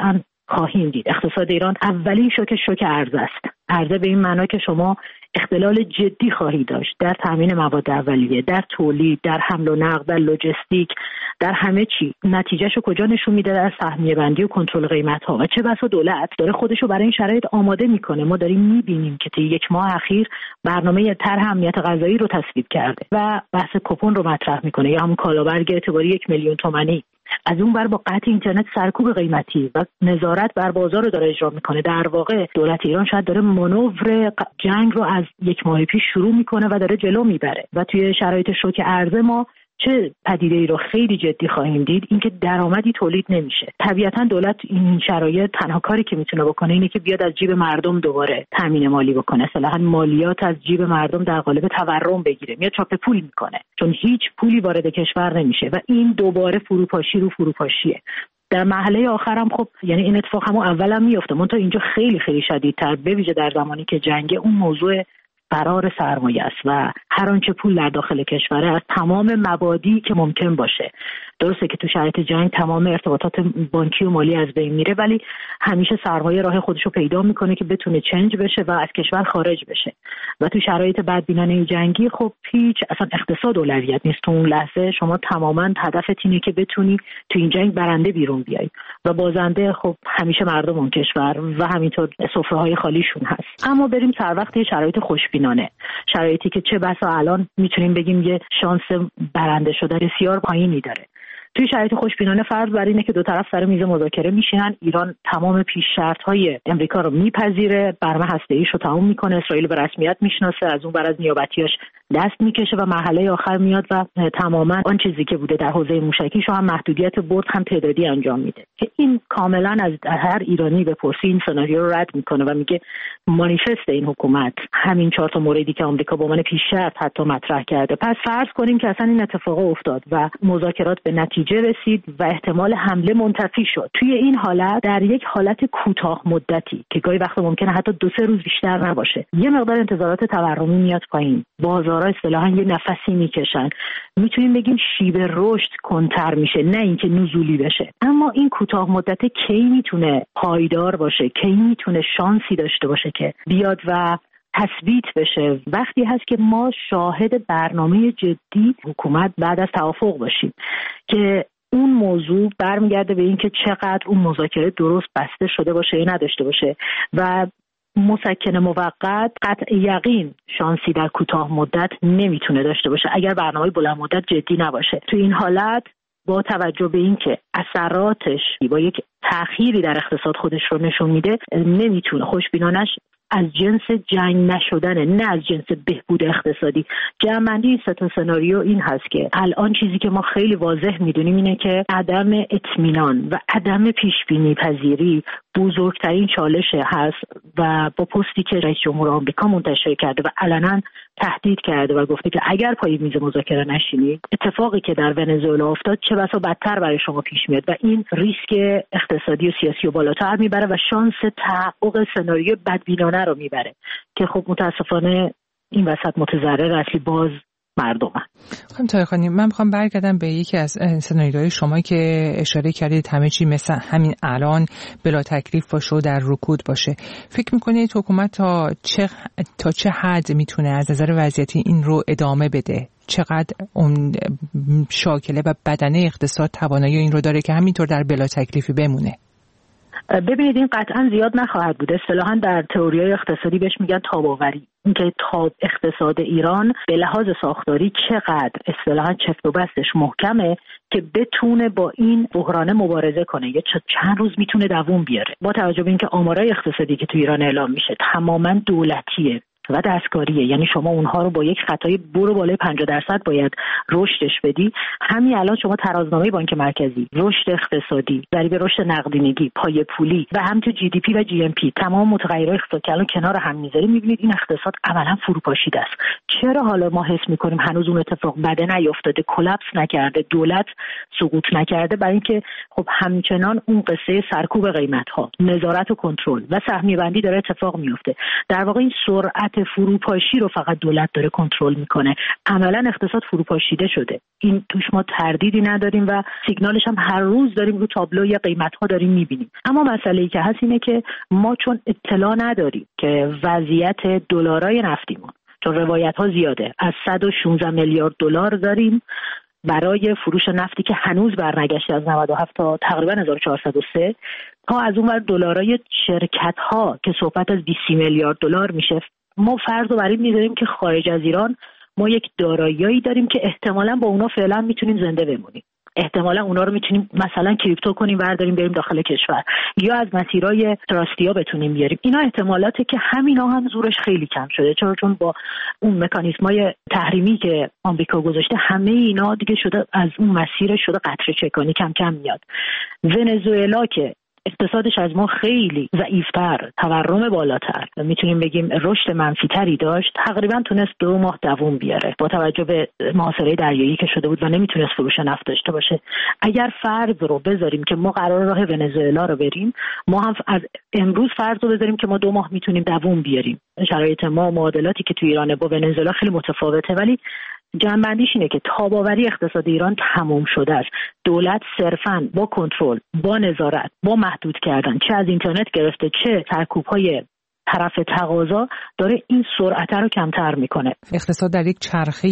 خواهیم دید. اقتصاد ایران اولین شوک ارز است. ارز به این معنا که شما اختلال جدی خواهید داشت در تامین مواد اولیه، در تولید، در حمل و نقل، در لوجستیک، در همه چی. نتیجهشو کجا نشون میده؟ در سهمیه بندی و کنترل قیمت ها. و چه بسا دولت داره خودشو برای این شرایط آماده میکنه. ما داریم میبینیم که طی یک ماه اخیر برنامه طرح امنیت غذایی رو تصویب کرده و بحث کوپن رو مطرح میکنه یا همون کالابرگ اعتباری 1 میلیون تومانی. از اون بر با قطع اینترنت سرکوب قیمتی و نظارت بر بازار رو داره اجرا میکنه. در واقع دولت ایران شاید داره مانور جنگ رو از 1 ماه پیش شروع میکنه و داره جلو میبره و توی شرایط شوک ارز ما چه پدیده ای رو خیلی جدی خواهیم دید؟ اینکه درآمدی تولید نمیشه. طبیعتا دولت این شرایط تنها کاری که میتونه بکنه اینه که بیاد از جیب مردم دوباره تامین مالی بکنه، اصطلاحاً مالیات از جیب مردم در قالب تورم بگیره، میاد چاپ پول میکنه، چون هیچ پولی وارد کشور نمیشه و این دوباره فروپاشی رو فروپاشیه. در مرحله آخرم خب یعنی این اتفاق همون اولم میفته، منتها اینجا خیلی خیلی شدیدتر، به ویژه در زمانی که جنگ، اون موضوع فرار سرمایه است و هر آنچه پول در داخل کشوره از تمام مبادی که ممکن باشه. درسته که تو شرایط جنگ تمام ارتباطات بانکی و مالی از بین میره، ولی همیشه سرمایه راه خودشو پیدا میکنه که بتونه چنج بشه و از کشور خارج بشه. و تو شرایط بدبینانه جنگی خب هیچ اصلا اقتصاد اولویت نیست. تو اون لحظه شما تماما هدفت اینه که بتونی تو این جنگ برنده بیرون بیای و بازنده خب همیشه مردم اون کشور و همینطور سفره‌های خالیشون هست. اما بریم سر وقت شرایط خوشبینانه، شرایطی که چه بسا الان میتونیم بگیم یه شانس برنده شدن بسیار پایینی داره. توی شرایط خوشبینانه فرض بر اینه که دو طرف سر میز مذاکره میشینن، ایران تمام پیش شرط‌های امریکا رو میپذیره، برنامه هسته‌ایش رو تموم میکنه، اسرائیل به رسمیت میشناسه، از اون بر از نیابتیاش دست میکشه و مرحله آخر میاد و تماما آن چیزی که بوده در حوزه موشکیش هم محدودیت برد هم تعدادی انجام میده که این کاملا از هر ایرانی بپرسی این سناریو رو رد میکنه و میگه مانیفست این حکومت همین 4 تا موردی که آمریکا به عنوان پیش شرط حتی مطرح کرده. پس فرض کنیم که اصلا این اتفاق افتاد و مذاکرات به نتیجه رسید و احتمال حمله منتفی شد. توی این حالت در یک حالت کوتاه مدتی که گاهی وقتا ممکنه حتی 2-3 روز بیشتر نباشه، یه مقدار انتظارات تورمی میاد پایین، بازارها اصطلاحاً یه نفسی میکشن، میتونیم بگیم شیب رشد کنتر میشه، نه اینکه نزولی بشه. اما این کوتاه مدت کی میتونه پایدار باشه، کی میتونه شانسی داشته باشه که بیاد و تثبیت بشه؟ وقتی هست که ما شاهد برنامه جدی حکومت بعد از توافق باشیم که اون موضوع برمیگرده به این که چقدر اون مذاکره درست بسته شده باشه یا نداشته باشه و مسکن موقت قطع یقین شانسی در کوتاه مدت نمیتونه داشته باشه اگر برنامه بلند مدت جدی نباشه. تو این حالت با توجه به این که اثراتش با یک تأخیری در اقتصاد خودش رو نشون میده، نمیتونه خوشبینانش از جنس جنگ نشدنه، نه از جنس بهبود اقتصادی. جمع‌بندی این 3 سناریو این هست که الان چیزی که ما خیلی واضح میدونیم اینه که عدم اطمینان و عدم پیشبینی پذیری بزرگترین چالش هست و با پستی که رئیس جمهور آمریکا منتشر کرده و علنا تهدید کرده و گفته که اگر پای میز مذاکره نشینید، اتفاقی که در ونزوئلا افتاد چه بسا بدتر برای شما پیش میاد و این ریسک اقتصادی و سیاسی رو بالاتر میبره و شانس تحقق سناریو بدبینانه رو میبره که خب متاسفانه این وسط متضرر اصلی باز مردم. خانم طاهرخانی، من میخوام برگردم به یکی از سناریوهای شما که اشاره کردید همه چی مثل همین الان بلا تکلیف باشه و در رکود باشه. فکر میکنید حکومت تا چه حد میتونه از نظر وضعیتی این رو ادامه بده؟ چقدر اون شاکله و بدنه اقتصاد توانایی این رو داره که همینطور در بلا تکلیفی بمونه؟ ببینید این قطعا زیاد نخواهد بود. اصطلاحاً در تئوری‌های اقتصادی بهش میگن تاب‌آوری. اینکه تاب اقتصاد ایران به لحاظ ساختاری چقدر اصطلاحاً چفت و بستش محکمه که بتونه با این بحران مبارزه کنه یا چند روز میتونه دووم بیاره. با توجه به اینکه آمارای اقتصادی که تو ایران اعلام میشه تماماً دولتیه و دستکاریه، یعنی شما اونها رو با یک خطای برو بالای 50% باید رشدش بدی. همین الان شما ترازنامه بانک مرکزی، رشد اقتصادی، ضریب رشد نقدینگی، پای پولی و همینطور جی دی پی و جی ام پی، تمام متغیرهای اقتصادی که الان کنار هم میذاریم، میبینید این اقتصاد عملا فروپاشیده است. چرا حالا ما حس میکنیم هنوز اون اتفاق بده نیافتاده، کلاپس نکرده، دولت سقوط نکرده؟ برای اینکه خب همچنان اون قصه سرکوب قیمت ها، نظارت و کنترل و سهمیه بندی داره اتفاق میفته. در واقع این سرعت فروپاشی رو فقط دولت داره کنترل میکنه. عملا اقتصاد فروپاشیده شده. این توش ما تردیدی نداریم و سیگنالش هم هر روز داریم رو تابلوی قیمت‌ها داریم میبینیم. اما مسئله‌ای که هست اینه که ما چون اطلاع نداریم که وضعیت دلارای نفتیمون، چون روایت‌ها زیاده، از 116 میلیارد دلار داریم برای فروش نفتی که هنوز برنگشته از 97 تا تقریبا 1403 تا از اون ور دلارای شرکت‌ها که صحبت از 20 میلیارد دلار میشه. ما فرض رو بر این می‌ذاریم که خارج از ایران ما یک دارایی‌ای داریم که احتمالاً با اونا فعلا میتونیم زنده بمونیم. احتمالاً اونا رو میتونیم مثلا کریپتو کنیم، برداریم بریم داخل کشور، یا از مسیرهای تراستیا بتونیم بیاریم. اینا احتمالاته که همینا هم زورش خیلی کم شده، چون با اون مکانیزمای تحریمی که آمریکا گذاشته همه اینا دیگه شده از اون مسیر شده قطره چکانی کم کم میاد. ونزوئلا که اقتصادش از ما خیلی ضعیفتر، تورم بالاتر، میتونیم بگیم رشد منفی‌تری داشت، تقریبا تونست 2 ماه دووم بیاره با توجه به محاصره دریایی که شده بود و نمیتونست فروش نفت داشته باشه. اگر فرض رو بذاریم که ما قرار راه ونزوئلا رو بریم، ما هم از امروز فرض رو بذاریم که ما 2 ماه میتونیم دووم بیاریم. شرایط ما معادلاتی که تو ایران با ونزوئلا خیلی متفاوته، ولی جنبندیش اینه که تاباوری اقتصاد ایران تموم شده است. دولت صرفاً با کنترل، با نظارت، با محدود کردن چه از اینترنت گرفته چه سرکوب‌های طرف تقاضا داره این سرعت رو کمتر میکنه. اقتصاد در یک چرخه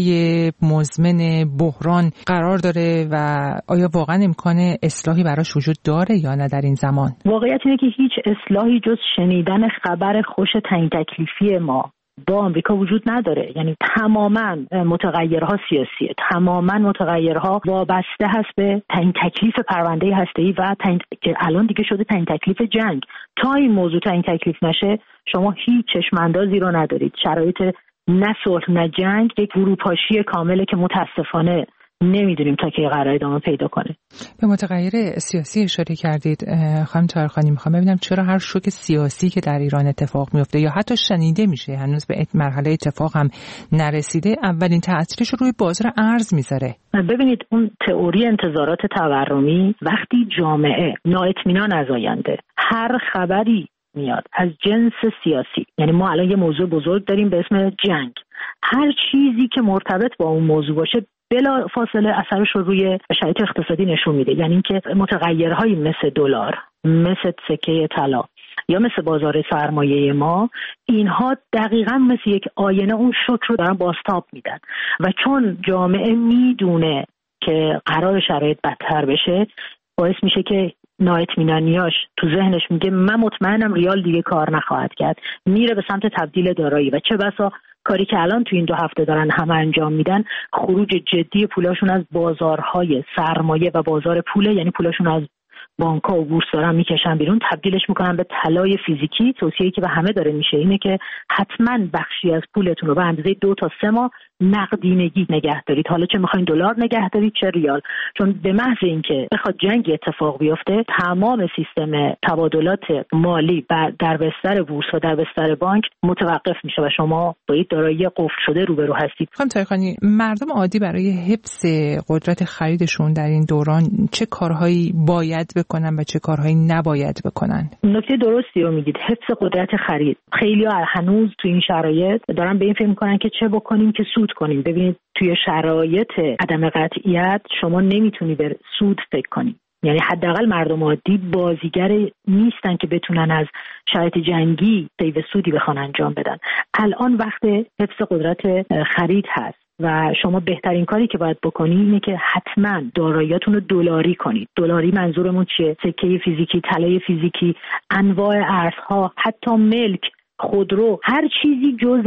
مزمن بحران قرار داره و آیا واقعا امکان اصلاحی براش وجود داره یا نه در این زمان؟ واقعیت اینه که هیچ اصلاحی جز شنیدن خبر خوش تعیین تکلیفی ما با آمریکا وجود نداره. یعنی تماما متغیرها سیاسیه، تماما متغیرها وابسته هست به تعیین تکلیف پرونده هسته‌ای و که الان دیگه شده تعیین تکلیف جنگ. تا این موضوع تعیین تکلیف نشه شما هیچ چشم‌اندازی رو ندارید. شرایط نه صلح نه جنگ یک فروپاشی کامله که متاسفانه نمیدونیم تا کی قرار ادامه پیدا کنه. به متغیر سیاسی اشاره کردید خانم طاهرخانی، میخوام ببینم چرا هر شوک سیاسی که در ایران اتفاق میفته یا حتی شنیده میشه هنوز به مرحله اتفاق هم نرسیده اولین تأثیرش رو روی بازار ارز میذاره؟ ببینید اون تئوری انتظارات تورمی وقتی جامعه نااطمینان از آینده هر خبری میاد از جنس سیاسی، یعنی ما الان یه موضوع بزرگ داریم به اسم جنگ، هر چیزی که مرتبط با اون موضوع باشه بلا فاصله اثرش رو روی شرایط اقتصادی نشون میده. یعنی اینکه متغیرهایی مثل دلار، مثل سکه طلا یا مثل بازار سرمایه ما، اینها دقیقاً مثل یک آینه اون شوک رو دارن بازتاب میدن و چون جامعه میدونه که قرار شرایط بدتر بشه باعث میشه که نااطمینانیاش تو ذهنش میگه من مطمئنم ریال دیگه کار نخواهد کرد، میره به سمت تبدیل دارایی و چه بسا کاری که الان تو این 2 هفته دارن همه انجام میدن خروج جدی پولاشون از بازارهای سرمایه و بازار پوله، یعنی پولاشون از بانک‌ها و بورس دارن میکشن بیرون، تبدیلش میکنن به طلای فیزیکی. توصیه‌ای که به همه داره میشه اینه که حتما بخشی از پولتون رو به اندازه 2 تا 3 ماه نقدینگی نگه دارید، حالا چه میخواین دلار نگه دارید چه ریال، چون به محض اینکه بخواد جنگ اتفاق بیفته تمام سیستم تبادلات مالی در بستر بورس و در بستر بانک متوقف میشه و شما با یک دارایی قفل شده روبرو هستید. خانم طاهرخانی، مردم عادی برای حفظ قدرت خریدشون در این دوران چه کارهایی باید بکنن و چه کارهایی نباید بکنن؟ نکته درستی رو میگید، حفظ قدرت خرید. خیلی هنوز تو این شرایط دارن به این فکر میکنن که چه بکنیم که سود کنیم. ببینید توی شرایط عدم قطعیت شما نمیتونی به سود فکر کنی. یعنی حداقل مردم عادی بازیگر نیستن که بتونن از شرایط جنگی سیو سودی بخوان انجام بدن. الان وقت حفظ قدرت خرید هست و شما بهترین کاری که باید بکنید اینه که حتما داراییاتون رو دلاری کنید. دلاری منظورمون چیه؟ سکه فیزیکی، طلای فیزیکی، انواع ارزها، حتی ملک، خودرو، هر چیزی جز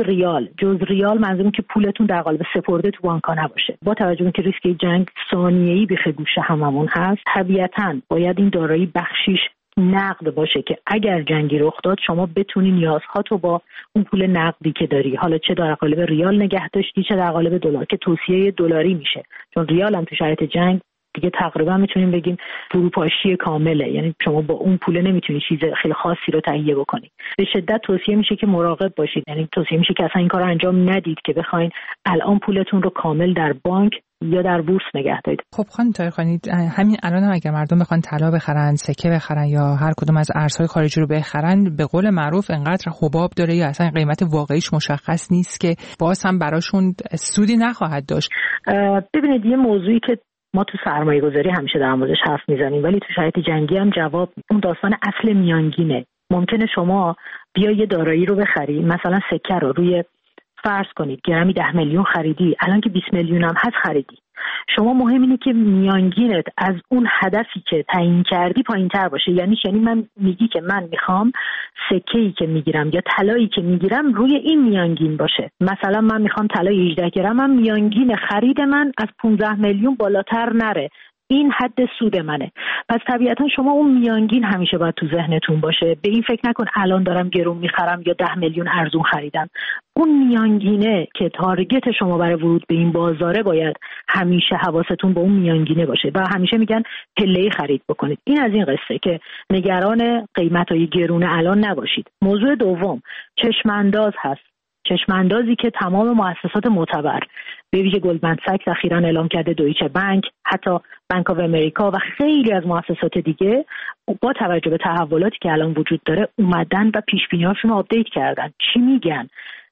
ریال منظورم که پولتون در قالب سپرده تو بانک‌ها نباشه. با توجه به اینکه ریسک جنگ ثانیه‌ای بیخ گوش هممون هست، طبیعتاً باید این دارایی بخشیش نقد باشه که اگر جنگی رخ داد شما بتونی نیازهاتو با اون پول نقدی که داری، حالا چه در قالب ریال نگه داشتی چه در قالب دلار، که توصیه دلاری میشه، چون ریال هم تو شرایط جنگ دیگه تقریبا میتونیم بگیم فروپاشی کامله. یعنی شما با اون پول نمیتونی چیز خیلی خاصی رو تهیه بکنی. به شدت توصیه میشه که مراقب باشید. یعنی توصیه میشه که اصلا این کارو انجام ندید که بخواید الان پولتون رو کامل در بانک یا در بورس نگه دارید. خب خانم طاهرخانی، همین الان هم اگر مردم بخوان طلا بخرن، سکه بخرن یا هر کدوم از ارزهای خارجی رو بخرن، به قول معروف انقدر حباب داره یا اصلا قیمت واقعیش مشخص نیست که باز هم براشون سودی نخواهد داشت. ببینید یه موضوعی که ما تو سرمایه گذاری همیشه در موردش حرف میزنیم ولی تو شرایط جنگی هم جواب اون داستان اصل میانگینه. ممکنه شما بیا یه دارایی رو بخری، مثلا سکه رو روی فرض کنید گرمی 10 میلیون خریدی، الان که 20 میلیون هم هست خریدی. شما مهم اینه که میانگینت از اون هدفی که تعیین کردی پایین‌تر باشه. یعنی من میگی که من میخوام سکه‌ای که میگیرم یا طلایی که میگیرم روی این میانگین باشه. مثلا من میخوام طلای 18 گرمم میانگین خرید من از 15 میلیون بالاتر نره. این حد سود منه. پس طبیعتا شما اون میانگین همیشه باید تو ذهنتون باشه. به این فکر نکن الان دارم گرون میخرم یا 10 میلیون ارزون خریدم. اون میانگینه که تارگت شما برای ورود به این بازاره باید همیشه حواستون به اون میانگینه باشه و همیشه میگن پله‌ای خرید بکنید. این از این قصه که نگران قیمت‌های گرون الان نباشید. موضوع دوم چشم‌انداز هست. چشم‌اندازی که تمام مؤسسات معتبر به ویژه گلدمن ساکس اخیراً اعلام کرده، دویچه بانک، حتی بانک آف امریکا و خیلی از مؤسسات دیگه با توجه به تحولاتی که الان وجود داره اومدن و پیش‌بینی‌هاشون رو آپدیت کردن. چی میگن؟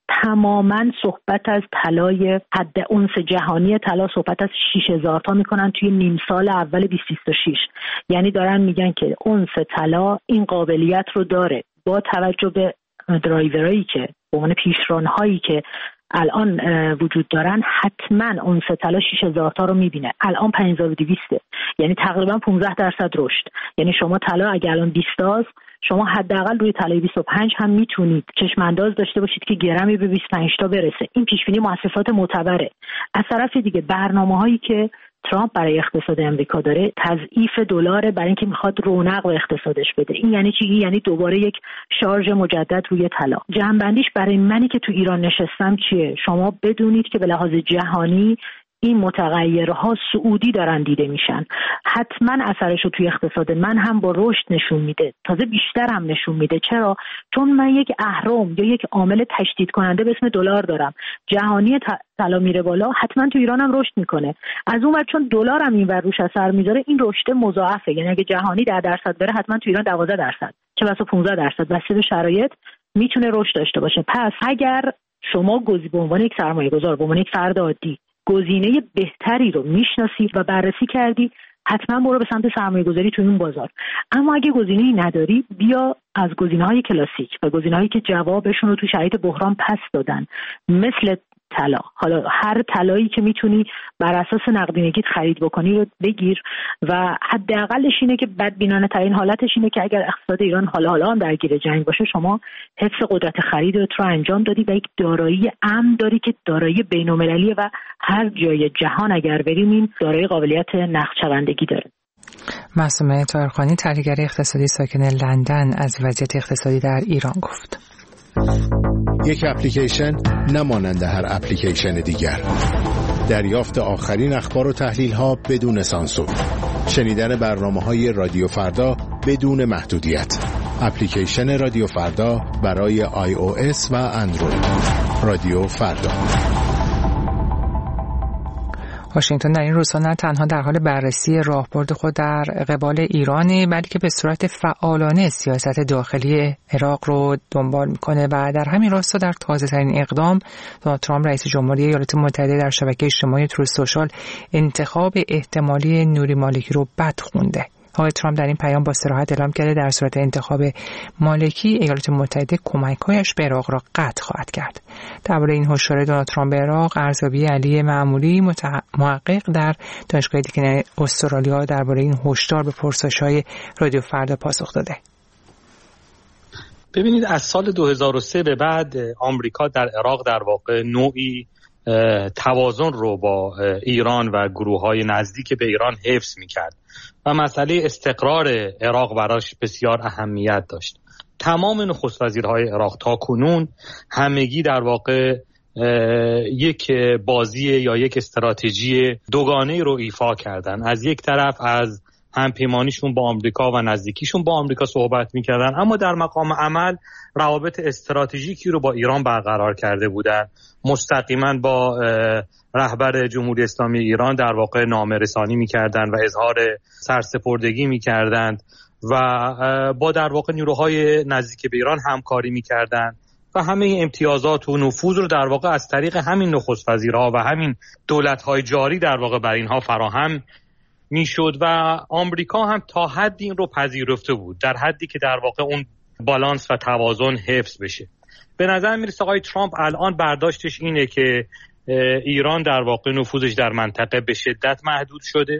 تماماً صحبت از طلای حد اونس جهانی طلا، صحبت از 6000 تا میکنن توی نیم سال اول 2026. یعنی دارن میگن که اونس طلا این قابلیت رو داره با توجه به درایورایی که به عنوان پیشران‌هایی که الان وجود دارن حتما اونس طلا 6000 تا رو میبینه. الان 5200، یعنی تقریبا 15% رشد. یعنی شما طلا اگه الان 20 تاست، شما حداقل روی طلای 25 هم میتونید چشم انداز داشته باشید که گرمی به 25 تا برسه. این پیش بینی مؤسسات معتبره. از طرف دیگه برنامه‌هایی که ترامپ برای اقتصاد امریکا داره، تضعیف دلار برای اینکه میخواد رونق به اقتصادش بده. این یعنی چی؟ یعنی دوباره یک شارژ مجدد روی طلا. جنبندیش برای منی که تو ایران نشستم چیه؟ شما بدونید که به لحاظ جهانی این متغیرها صعودی دارن دیده میشن. حتما اثرشو توی اقتصاد من هم با رشد نشون میده، تازه بیشتر هم نشون میده. چرا؟ چون من یک اهرم یا یک عامل تشدید کننده به اسم دلار دارم. جهانی طلا میره بالا، حتما تو ایران هم رشد میکنه. از اون ور چون دلار هم اینور روش اثر میذاره، این رشد مضاعفه. یعنی اگه جهانی 10% بره، حتما تو ایران 12%، چه بسا 15%، بسته به شرایط میتونه رشد داشته باشه. پس اگر شما به عنوان یک سرمایه‌گذار، به عنوان یک فرد عادی گزینه بهتری رو میشناسی و بررسی کردی، حتما برو به سمت سرمایه‌گذاری تو این بازار. اما اگه گزینه‌ای نداری، بیا از گزینه‌های کلاسیک و گزینه‌هایی که جوابشون رو تو شرایط بحران پس دادن، مثل طلا. حالا هر طلایی که میتونی بر اساس نقدینگیت خرید بکنی رو بگیر و حداقلش اینه که بدبینانه ترین حالتش اینه که اگر اقتصاد ایران حالا هم درگیر جنگ باشه، شما حفظ قدرت خریدت رو انجام دادی و یک دارایی امن داری که دارایی بین‌المللیه و هر جای جهان اگر بریم این دارایی قابلیت نقدشوندگی داره. معصومه طاهرخانی، تحلیلگر اقتصادی ساکن لندن، از وضعیت اقتصادی در ایران گفت. یک اپلیکیشن نمانند هر اپلیکیشن دیگر. دریافت آخرین اخبار و تحلیل ها بدون سانسور. شنیدن برنامه‌های رادیو فردا بدون محدودیت. اپلیکیشن رادیو فردا برای iOS و اندروید. رادیو فردا. واشنگتن در این روزها نه تنها در حال بررسی راهبرد خود در قبال ایرانه، بلکه به صورت فعالانه سیاست داخلی عراق رو دنبال میکنه و در همین راستا در تازه ترین اقدام دونالد ترامپ رئیس جمهوری ایالات متحده در شبکه اجتماعی تروث سوشال انتخاب احتمالی نوری مالکی رو بد خونده. آقای ترامپ در این پیام با صراحت اعلام کرده در صورت انتخاب مالکی ایالات متحده کمک‌هایش به عراق را قطع خواهد کرد. درباره این هشدار دونالد ترامپ به عراق، ارزیابی علی معمولی محقق در دانشگاه دیکن استرالیا درباره این هشدار به پرسش‌های رادیو فردا پاسخ داده. ببینید، از سال 2003 به بعد آمریکا در عراق در واقع نوعی توازن رو با ایران و گروه‌های نزدیک به ایران حفظ می‌کرد و مسئله استقرار عراق براش بسیار اهمیت داشت. تمام نخست وزیرهای عراق تا کنون همگی در واقع یک بازی یا یک استراتژی دوگانه رو ایفا کردن. از یک طرف از همپیمانیشون با آمریکا و نزدیکیشون با آمریکا صحبت میکردن، اما در مقام عمل روابط استراتژیکی رو با ایران برقرار کرده بودن. مستقیما با رهبر جمهوری اسلامی ایران در واقع نامه‌رسانی میکردن و اظهار سرسپردگی میکردند و با در واقع نیروهای نزدیک به ایران همکاری میکردن و همه امتیازات و نفوذ رو در واقع از طریق همین نخست وزیرها و همین دولت‌های جاری در واقع بر اینها فراهم میشد و آمریکا هم تا حدی این رو پذیرفته بود، در حدی که در واقع اون بالانس و توازن حفظ بشه. به نظر میرسه آقای ترامپ الان برداشتش اینه که ایران در واقع نفوذش در منطقه به شدت محدود شده.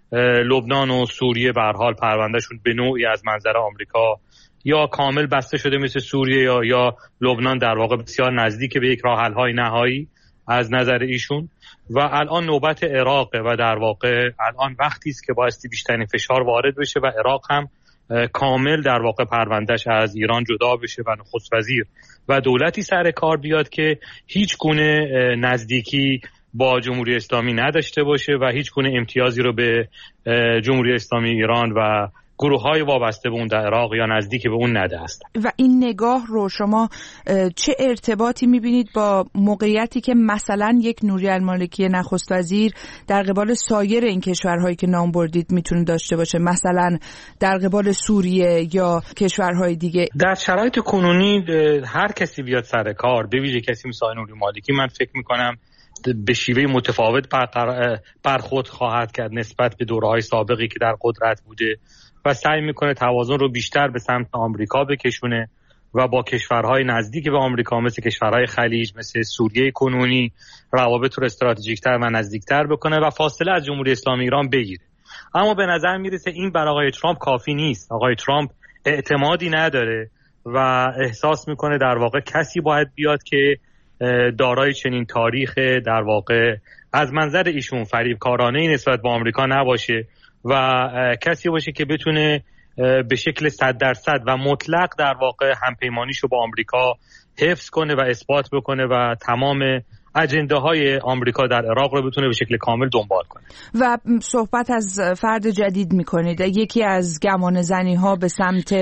لبنان و سوریه به هر حال پروندهشون به نوعی از منظر آمریکا یا کامل بسته شده مثل سوریه یا لبنان در واقع بسیار نزدیک به یک راه حل های نهایی از نظر ایشون و الان نوبت عراق و در واقع الان وقتی است که بایستی بیشترین فشار وارد بشه و عراق هم کامل در واقع پروندهش از ایران جدا بشه و نخست وزیر و دولتی سر کار بیاد که هیچ گونه نزدیکی با جمهوری اسلامی نداشته باشه و هیچ گونه امتیازی رو به جمهوری اسلامی ایران و گروه‌های وابسته به اون در عراق یا نزدیک به اون نده هستن. و این نگاه رو شما چه ارتباطی می‌بینید با موقعیتی که مثلا یک نوری المالکی نخست وزیر در قبال سایر این کشورهایی که نام بردید میتونه داشته باشه، مثلا در قبال سوریه یا کشورهای دیگه؟ در شرایط کنونی هر کسی بیاد سر کار، به ویژه کسی مثل نوری مالکی، من فکر می‌کنم به شیوه متفاوت برخورد خواهد کرد نسبت به دوره‌های سابقی که در قدرت بوده و سعی میکنه توازن رو بیشتر به سمت آمریکا بکشونه و با کشورهای نزدیک به آمریکا مثل کشورهای خلیج، مثل سوریه کنونی، روابط رو استراتژیک‌تر و نزدیکتر بکنه و فاصله از جمهوری اسلامی ایران بگیره. اما به نظر میرسه این برای آقای ترامپ کافی نیست. آقای ترامپ اعتمادی نداره و احساس میکنه در واقع کسی باید بیاد که دارای چنین تاریخ در واقع از منظر ایشون فریبکارانه نسبت به آمریکا نباشه و کسی باشه که بتونه به شکل 100% و مطلق در واقع همپیمانیشو با آمریکا حفظ کنه و اثبات بکنه و تمام اجنده‌های آمریکا در عراق رو بتونه به شکل کامل دنبال کنه. و صحبت از فرد جدید می‌کنید. یکی از گمانه‌زنی‌ها به سمت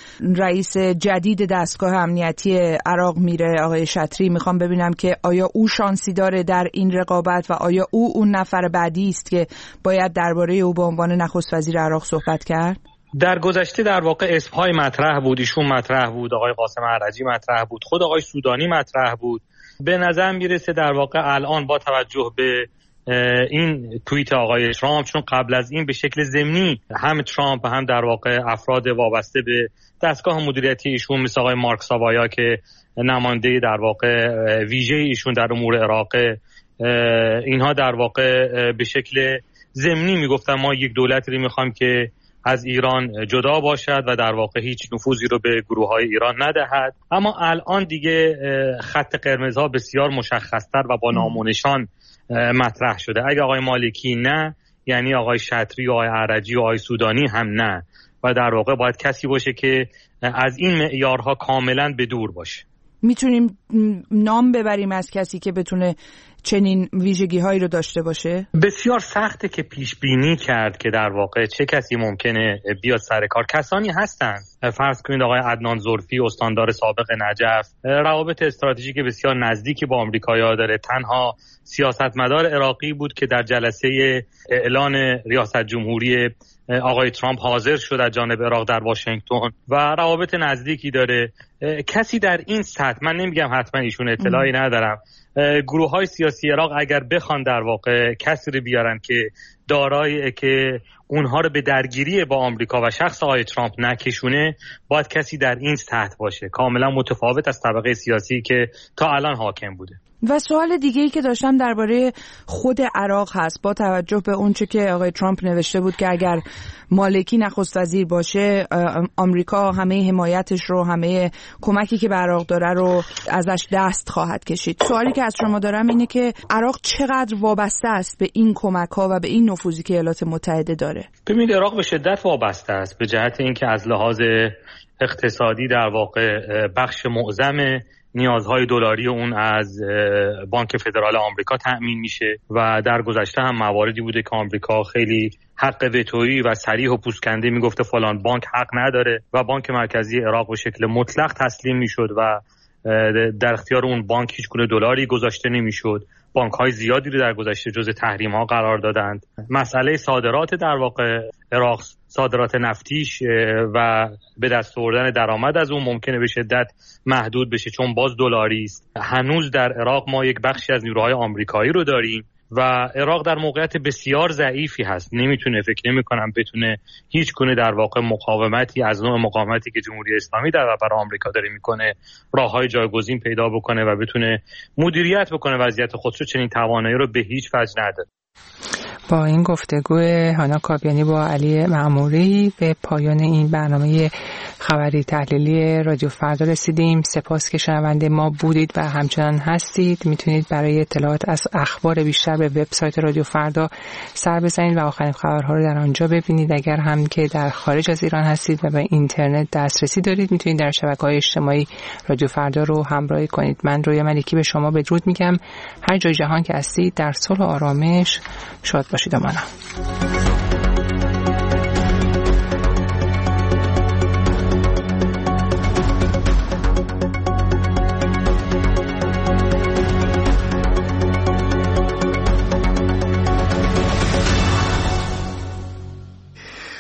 رئیس جدید دستگاه امنیتی عراق میره، آقای شطری. میخوام ببینم که آیا او شانسی داره در این رقابت و آیا او اون نفر بعدی است که باید درباره او به عنوان نخست وزیر عراق صحبت کرد؟ در گذشته در واقع اسم‌های مطرح بود، ایشون مطرح بود، آقای قاسم عرجی مطرح بود، خود آقای سودانی مطرح بود. به نظر میرسه در واقع الان با توجه به این توییت آقای ترامپ، چون قبل از این به شکل ضمنی هم ترامپ و هم در واقع افراد وابسته به دستگاه مدیریتی ایشون مثل آقای مارک ساوایا که نماینده در واقع ویژه ایشون در امور عراق، اینها در واقع به شکل ضمنی میگفتن ما یک دولتی رو میخوایم که از ایران جدا باشد و در واقع هیچ نفوذی رو به گروه‌های ایران ندهد. اما الان دیگه خط قرمزها بسیار مشخص‌تر و با نام و نشان مطرح شده. اگه آقای مالکی نه، یعنی آقای شطری و آقای عرجی و آقای سودانی هم نه و در واقع باید کسی باشه که از این معیارها کاملاً به دور باشه. میتونیم نام ببریم از کسی که بتونه چنین ویژگی هایی رو داشته باشه؟ بسیار سخته که پیش بینی کرد که در واقع چه کسی ممکنه بیاد سر کار. کسانی هستن، فرض کنید آقای عدنان زرفی، استاندار سابق نجف، روابط استراتژیک بسیار نزدیکی با آمریکایی‌ها داره. تنها سیاستمدار عراقی بود که در جلسه اعلان ریاست جمهوری آقای ترامپ حاضر شد از جانب عراق در واشنگتن و روابط نزدیکی داره. کسی در این سطح، من نمیگم حتما ایشون اطلاعی ندارم، گروه‌های سیاسی عراق اگر بخوان در واقع کسی رو بیارن که دارای که اونها رو به درگیری با آمریکا و شخص آقای ترامپ نکشونه، باید کسی در این سطح باشه، کاملا متفاوت از طبقه سیاسی که تا الان حاکم بوده. و سوال دیگه‌ای که داشتم درباره خود عراق هست. با توجه به اونچه که آقای ترامپ نوشته بود که اگر مالکی نخست وزیر باشه، آمریکا همه حمایتش رو، همه کمکی که به عراق داره رو ازش دست خواهد کشید. سوالی که از شما دارم اینه که عراق چقدر وابسته است به این کمک‌ها و به این نفوذی که ایالات متحده داره؟ ببینید، عراق به شدت وابسته است به جهت اینکه از لحاظ اقتصادی در واقع بخش معظم نیازهای دلاری اون از بانک فدرال آمریکا تأمین میشه و در گذشته هم مواردی بوده که آمریکا خیلی حق وتویی و صریح و پوسکنده میگفته فلان بانک حق نداره و بانک مرکزی عراق به شکل مطلق تسلیم میشد و در اختیار اون بانک هیچ گونه دلاری گذاشته نمیشد. بانک‌های زیادی رو در گذشته جزء تحریم‌ها قرار دادند. مسئله صادرات در واقع عراق، صادرات نفتیش و به دست آوردن درآمد از اون ممکنه به شدت محدود بشه چون باز دلاری است. هنوز در عراق ما یک بخشی از نیروهای آمریکایی رو داریم و عراق در موقعیت بسیار ضعیفی هست. فکر نمی‌کنم بتونه هیچ گونه در واقع مقاومتی از نوع مقاومتی که جمهوری اسلامی در برابر آمریکا داره میکنه راههای جایگزین پیدا بکنه و بتونه مدیریت بکنه وضعیت خودش. چنین توانایی رو به هیچ وجه نداره. با این گفتگو هانا کابیانی با علی معموری به پایان این برنامه خبری تحلیلی رادیو فردا رسیدیم. سپاس که شنونده ما بودید و همچنان هستید. میتونید برای اطلاعات از اخبار بیشتر به وبسایت رادیو فردا سر بزنید و آخرین خبرها رو در آنجا ببینید. اگر هم که در خارج از ایران هستید و به اینترنت دسترسی دارید میتونید در شبکه‌های اجتماعی رادیو فردا رو همراهی کنید. من رویا ملکی به شما بدرود میگم. هر جای جهان که هستید در صلح و آرامش شاد باشید. امانم.